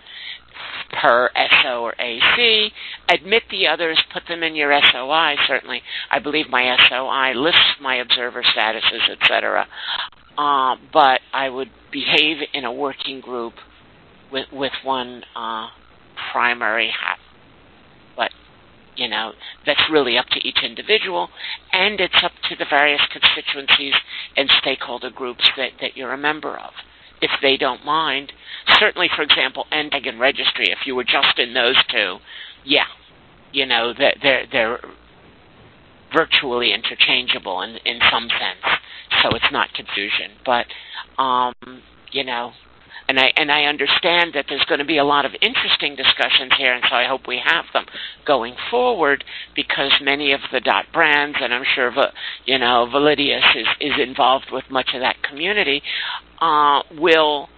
per S O or A C. Admit the others, put them in your S O I, certainly. I believe my S O I lists my observer statuses, et cetera. Uh, but I would behave in a working group with, with one uh, primary hat. But, you know, that's really up to each individual, and it's up to the various constituencies and stakeholder groups that, that you're a member of. If they don't mind, certainly, for example, N TAG and registry, if you were just in those two, yeah, you know, they're, they're, they're virtually interchangeable in, in some sense, so it's not confusion. But, um, you know, and I and I understand that there's going to be a lot of interesting discussions here, and so I hope we have them going forward, because many of the dot brands, and I'm sure, you know, Validius is, is involved with much of that community, uh, will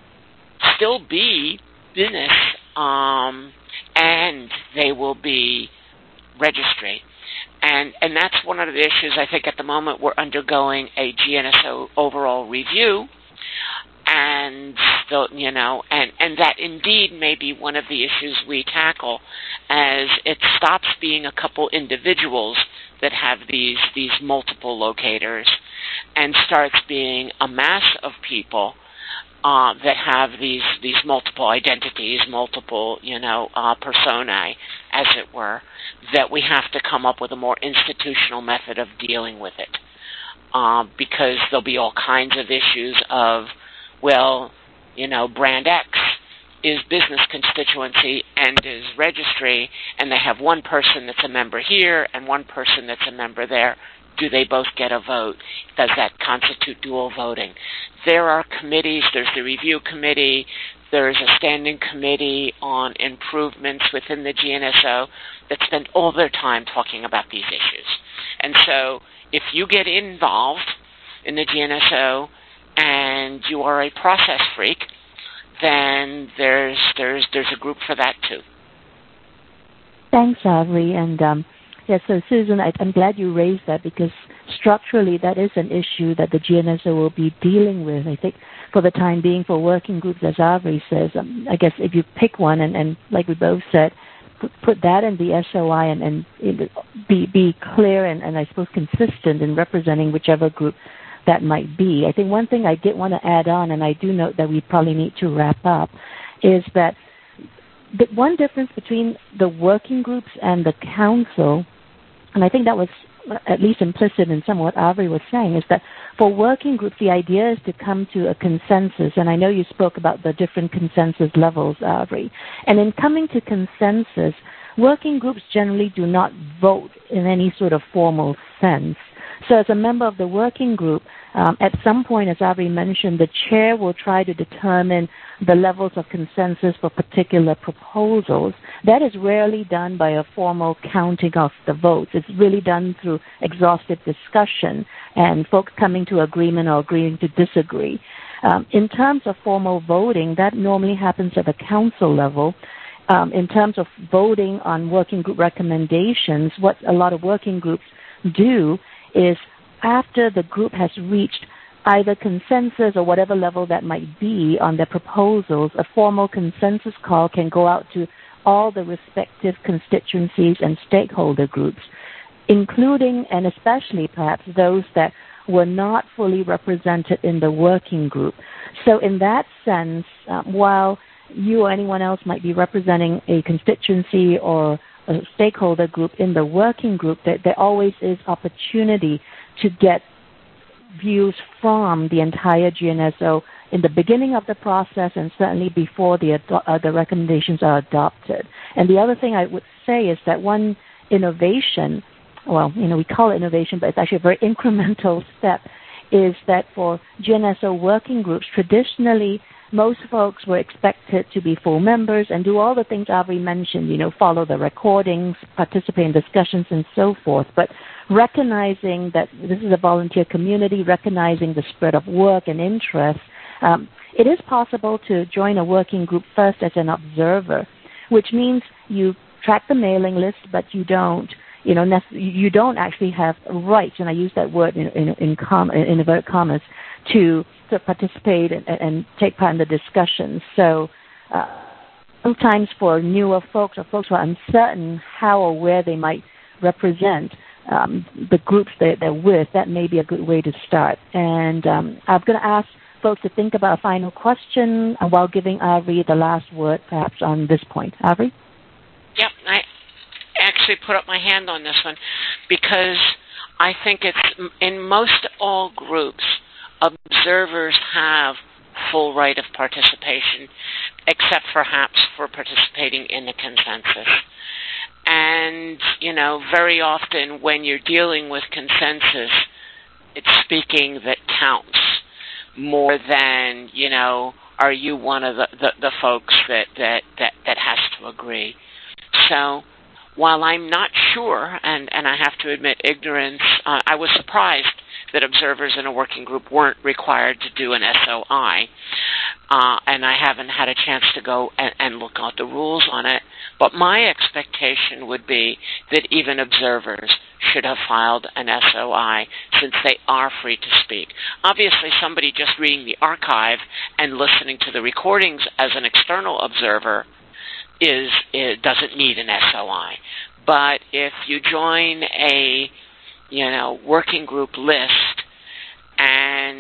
still be business, um, and they will be registry. And and that's one of the issues. I think at the moment we're undergoing a G N S O overall review, and the, you know, and, and that indeed may be one of the issues we tackle, as it stops being a couple individuals that have these these multiple locators, and starts being a mass of people uh, that have these these multiple identities, multiple, you know, uh, personae, as it were, that we have to come up with a more institutional method of dealing with it. Uh, because there'll be all kinds of issues of, well, you know, brand X is business constituency and is registry, and they have one person that's a member here and one person that's a member there. Do they both get a vote? Does that constitute dual voting? There are committees. There's the review committee. There's a standing committee on improvements within the G N S O that spend all their time talking about these issues. And so if you get involved in the G N S O and you are a process freak, then there's there's there's a group for that too. Thanks, Avery. And um, yeah, so Susan, I, I'm glad you raised that, because structurally that is an issue that the G N S O will be dealing with. I think for the time being, for working groups, as Avery says, um, I guess if you pick one, and, and like we both said, put, put that in the S O I and, and be be clear and, and I suppose consistent in representing whichever group that might be. I think one thing I did want to add on, and I do note that we probably need to wrap up, is that the one difference between the working groups and the council, and I think that was at least implicit in some of what Avery was saying, is that for working groups, the idea is to come to a consensus, and I know you spoke about the different consensus levels, Avery. And in coming to consensus, working groups generally do not vote in any sort of formal sense. So as a member of the working group, um, at some point, as Avery mentioned, the chair will try to determine the levels of consensus for particular proposals. That is rarely done by a formal counting of the votes. It's really done through exhaustive discussion and folks coming to agreement or agreeing to disagree. Um, in terms of formal voting, that normally happens at the council level. Um, in terms of voting on working group recommendations, what a lot of working groups do is after the group has reached either consensus or whatever level that might be on their proposals, a formal consensus call can go out to all the respective constituencies and stakeholder groups, including and especially perhaps those that were not fully represented in the working group. So in that sense, um, while you or anyone else might be representing a constituency or a stakeholder group in the working group, that there always is opportunity to get views from the entire G N S O in the beginning of the process and certainly before the, uh, the recommendations are adopted. And the other thing I would say is that one innovation, well, you know, we call it innovation, but it's actually a very incremental step, is that for G N S O working groups, traditionally most folks were expected to be full members and do all the things Avery mentioned, you know, follow the recordings, participate in discussions, and so forth. But recognizing that this is a volunteer community, recognizing the spread of work and interest, um, it is possible to join a working group first as an observer, which means you track the mailing list, but you don't, you know, you don't actually have rights, and I use that word in in, in, com- in inverted commas, to to participate and, and take part in the discussions. So uh, sometimes for newer folks or folks who are uncertain how or where they might represent um, the groups that they're with, that may be a good way to start. And um, I'm going to ask folks to think about a final question while giving Avery the last word perhaps on this point. Avery? Yep, I actually put up my hand on this one because I think it's in most all groups, observers have full right of participation, except perhaps for participating in the consensus. And, you know, very often when you're dealing with consensus, it's speaking that counts more than, you know, are you one of the, the, the folks that, that, that, that has to agree. So while I'm not sure, and, and I have to admit ignorance, uh, I was surprised that observers in a working group weren't required to do an S O I, uh, and I haven't had a chance to go and, and look at the rules on it, but my expectation would be that even observers should have filed an S O I since they are free to speak. Obviously, somebody just reading the archive and listening to the recordings as an external observer is, is doesn't need an S O I. But if you join a you know, working group list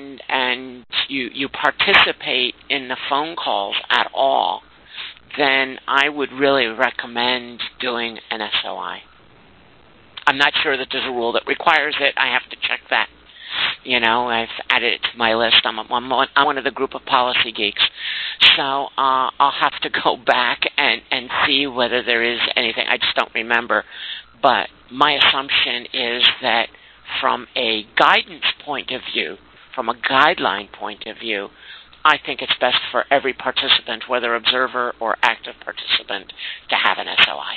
and and you you participate in the phone calls at all, then I would really recommend doing an S O I. I'm not sure that there's a rule that requires it. I have to check that. You know, I've added it to my list. I'm, I'm, I'm one of the group of policy geeks. So uh, I'll have to go back and, and see whether there is anything. I just don't remember. But my assumption is that from a guidance point of view, from a guideline point of view, I think it's best for every participant, whether observer or active participant, to have an S O I.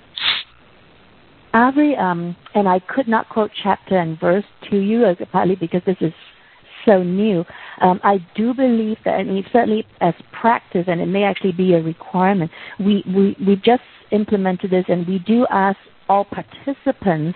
Avery, um, and I could not quote chapter and verse to you, uh, partly because this is so new. Um, I do believe that, I mean, certainly as practice, and it may actually be a requirement, we, we, we just implemented this, and we do ask all participants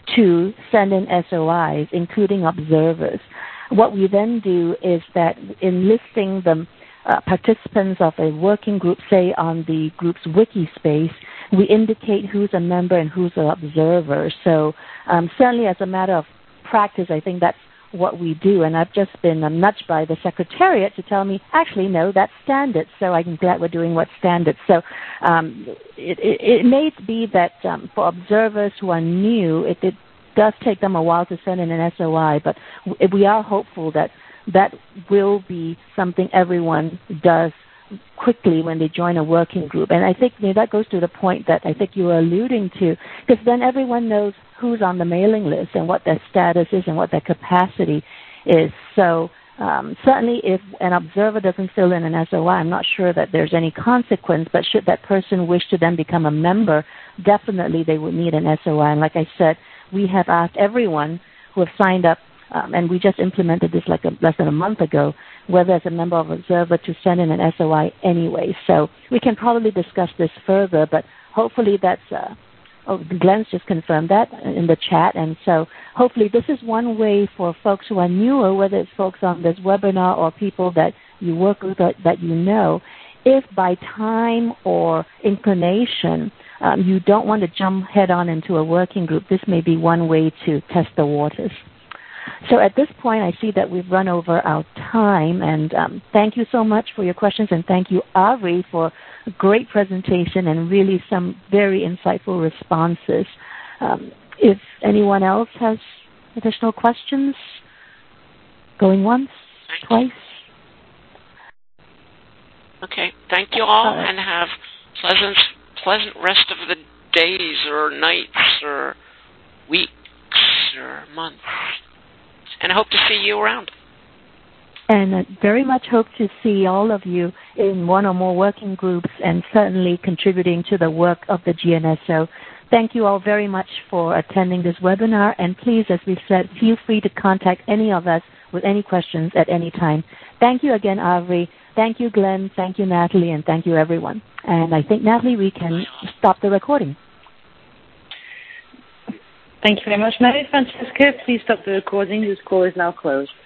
to send in S O Is, including observers. What we then do is that in listing the uh, participants of a working group, say on the group's wiki space, we indicate who's a member and who's an observer. So um, certainly as a matter of practice, I think that's what we do. And I've just been um, nudged by the Secretariat to tell me, actually, no, that's standard. So I'm glad we're doing what's standard. So um, it, it, it may be that um, for observers who are new, it, it does take them a while to send in an S O I, but we are hopeful that that will be something everyone does quickly when they join a working group. And I think, you know, that goes to the point that I think you were alluding to, because then everyone knows who's on the mailing list and what their status is and what their capacity is. So um, certainly if an observer doesn't fill in an S O I, I'm not sure that there's any consequence, but should that person wish to then become a member, definitely they would need an S O I. And like I said, we have asked everyone who have signed up, um, and we just implemented this like a, less than a month ago, whether as a member of Observer, to send in an S O I anyway. So we can probably discuss this further, but hopefully that's, uh, oh, Glenn's just confirmed that in the chat, and so hopefully this is one way for folks who are newer, whether it's folks on this webinar or people that you work with or that you know, if by time or inclination um, you don't want to jump head-on into a working group, this may be one way to test the waters. So at this point, I see that we've run over our time, and um, thank you so much for your questions, and thank you, Avery, for a great presentation and really some very insightful responses. Um, if anyone else has additional questions, going once, twice? Okay, thank you all, uh, and have pleasant, pleasant rest of the days or nights or weeks or months. And I hope to see you around. And I very much hope to see all of you in one or more working groups and certainly contributing to the work of the G N S O. Thank you all very much for attending this webinar. And please, as we said, feel free to contact any of us with any questions at any time. Thank you again, Avery. Thank you, Glenn. Thank you, Natalie. And thank you, everyone. And I think, Natalie, we can stop the recording. Thank you very much, Mary Francesca. Please stop the recording. This call is now closed.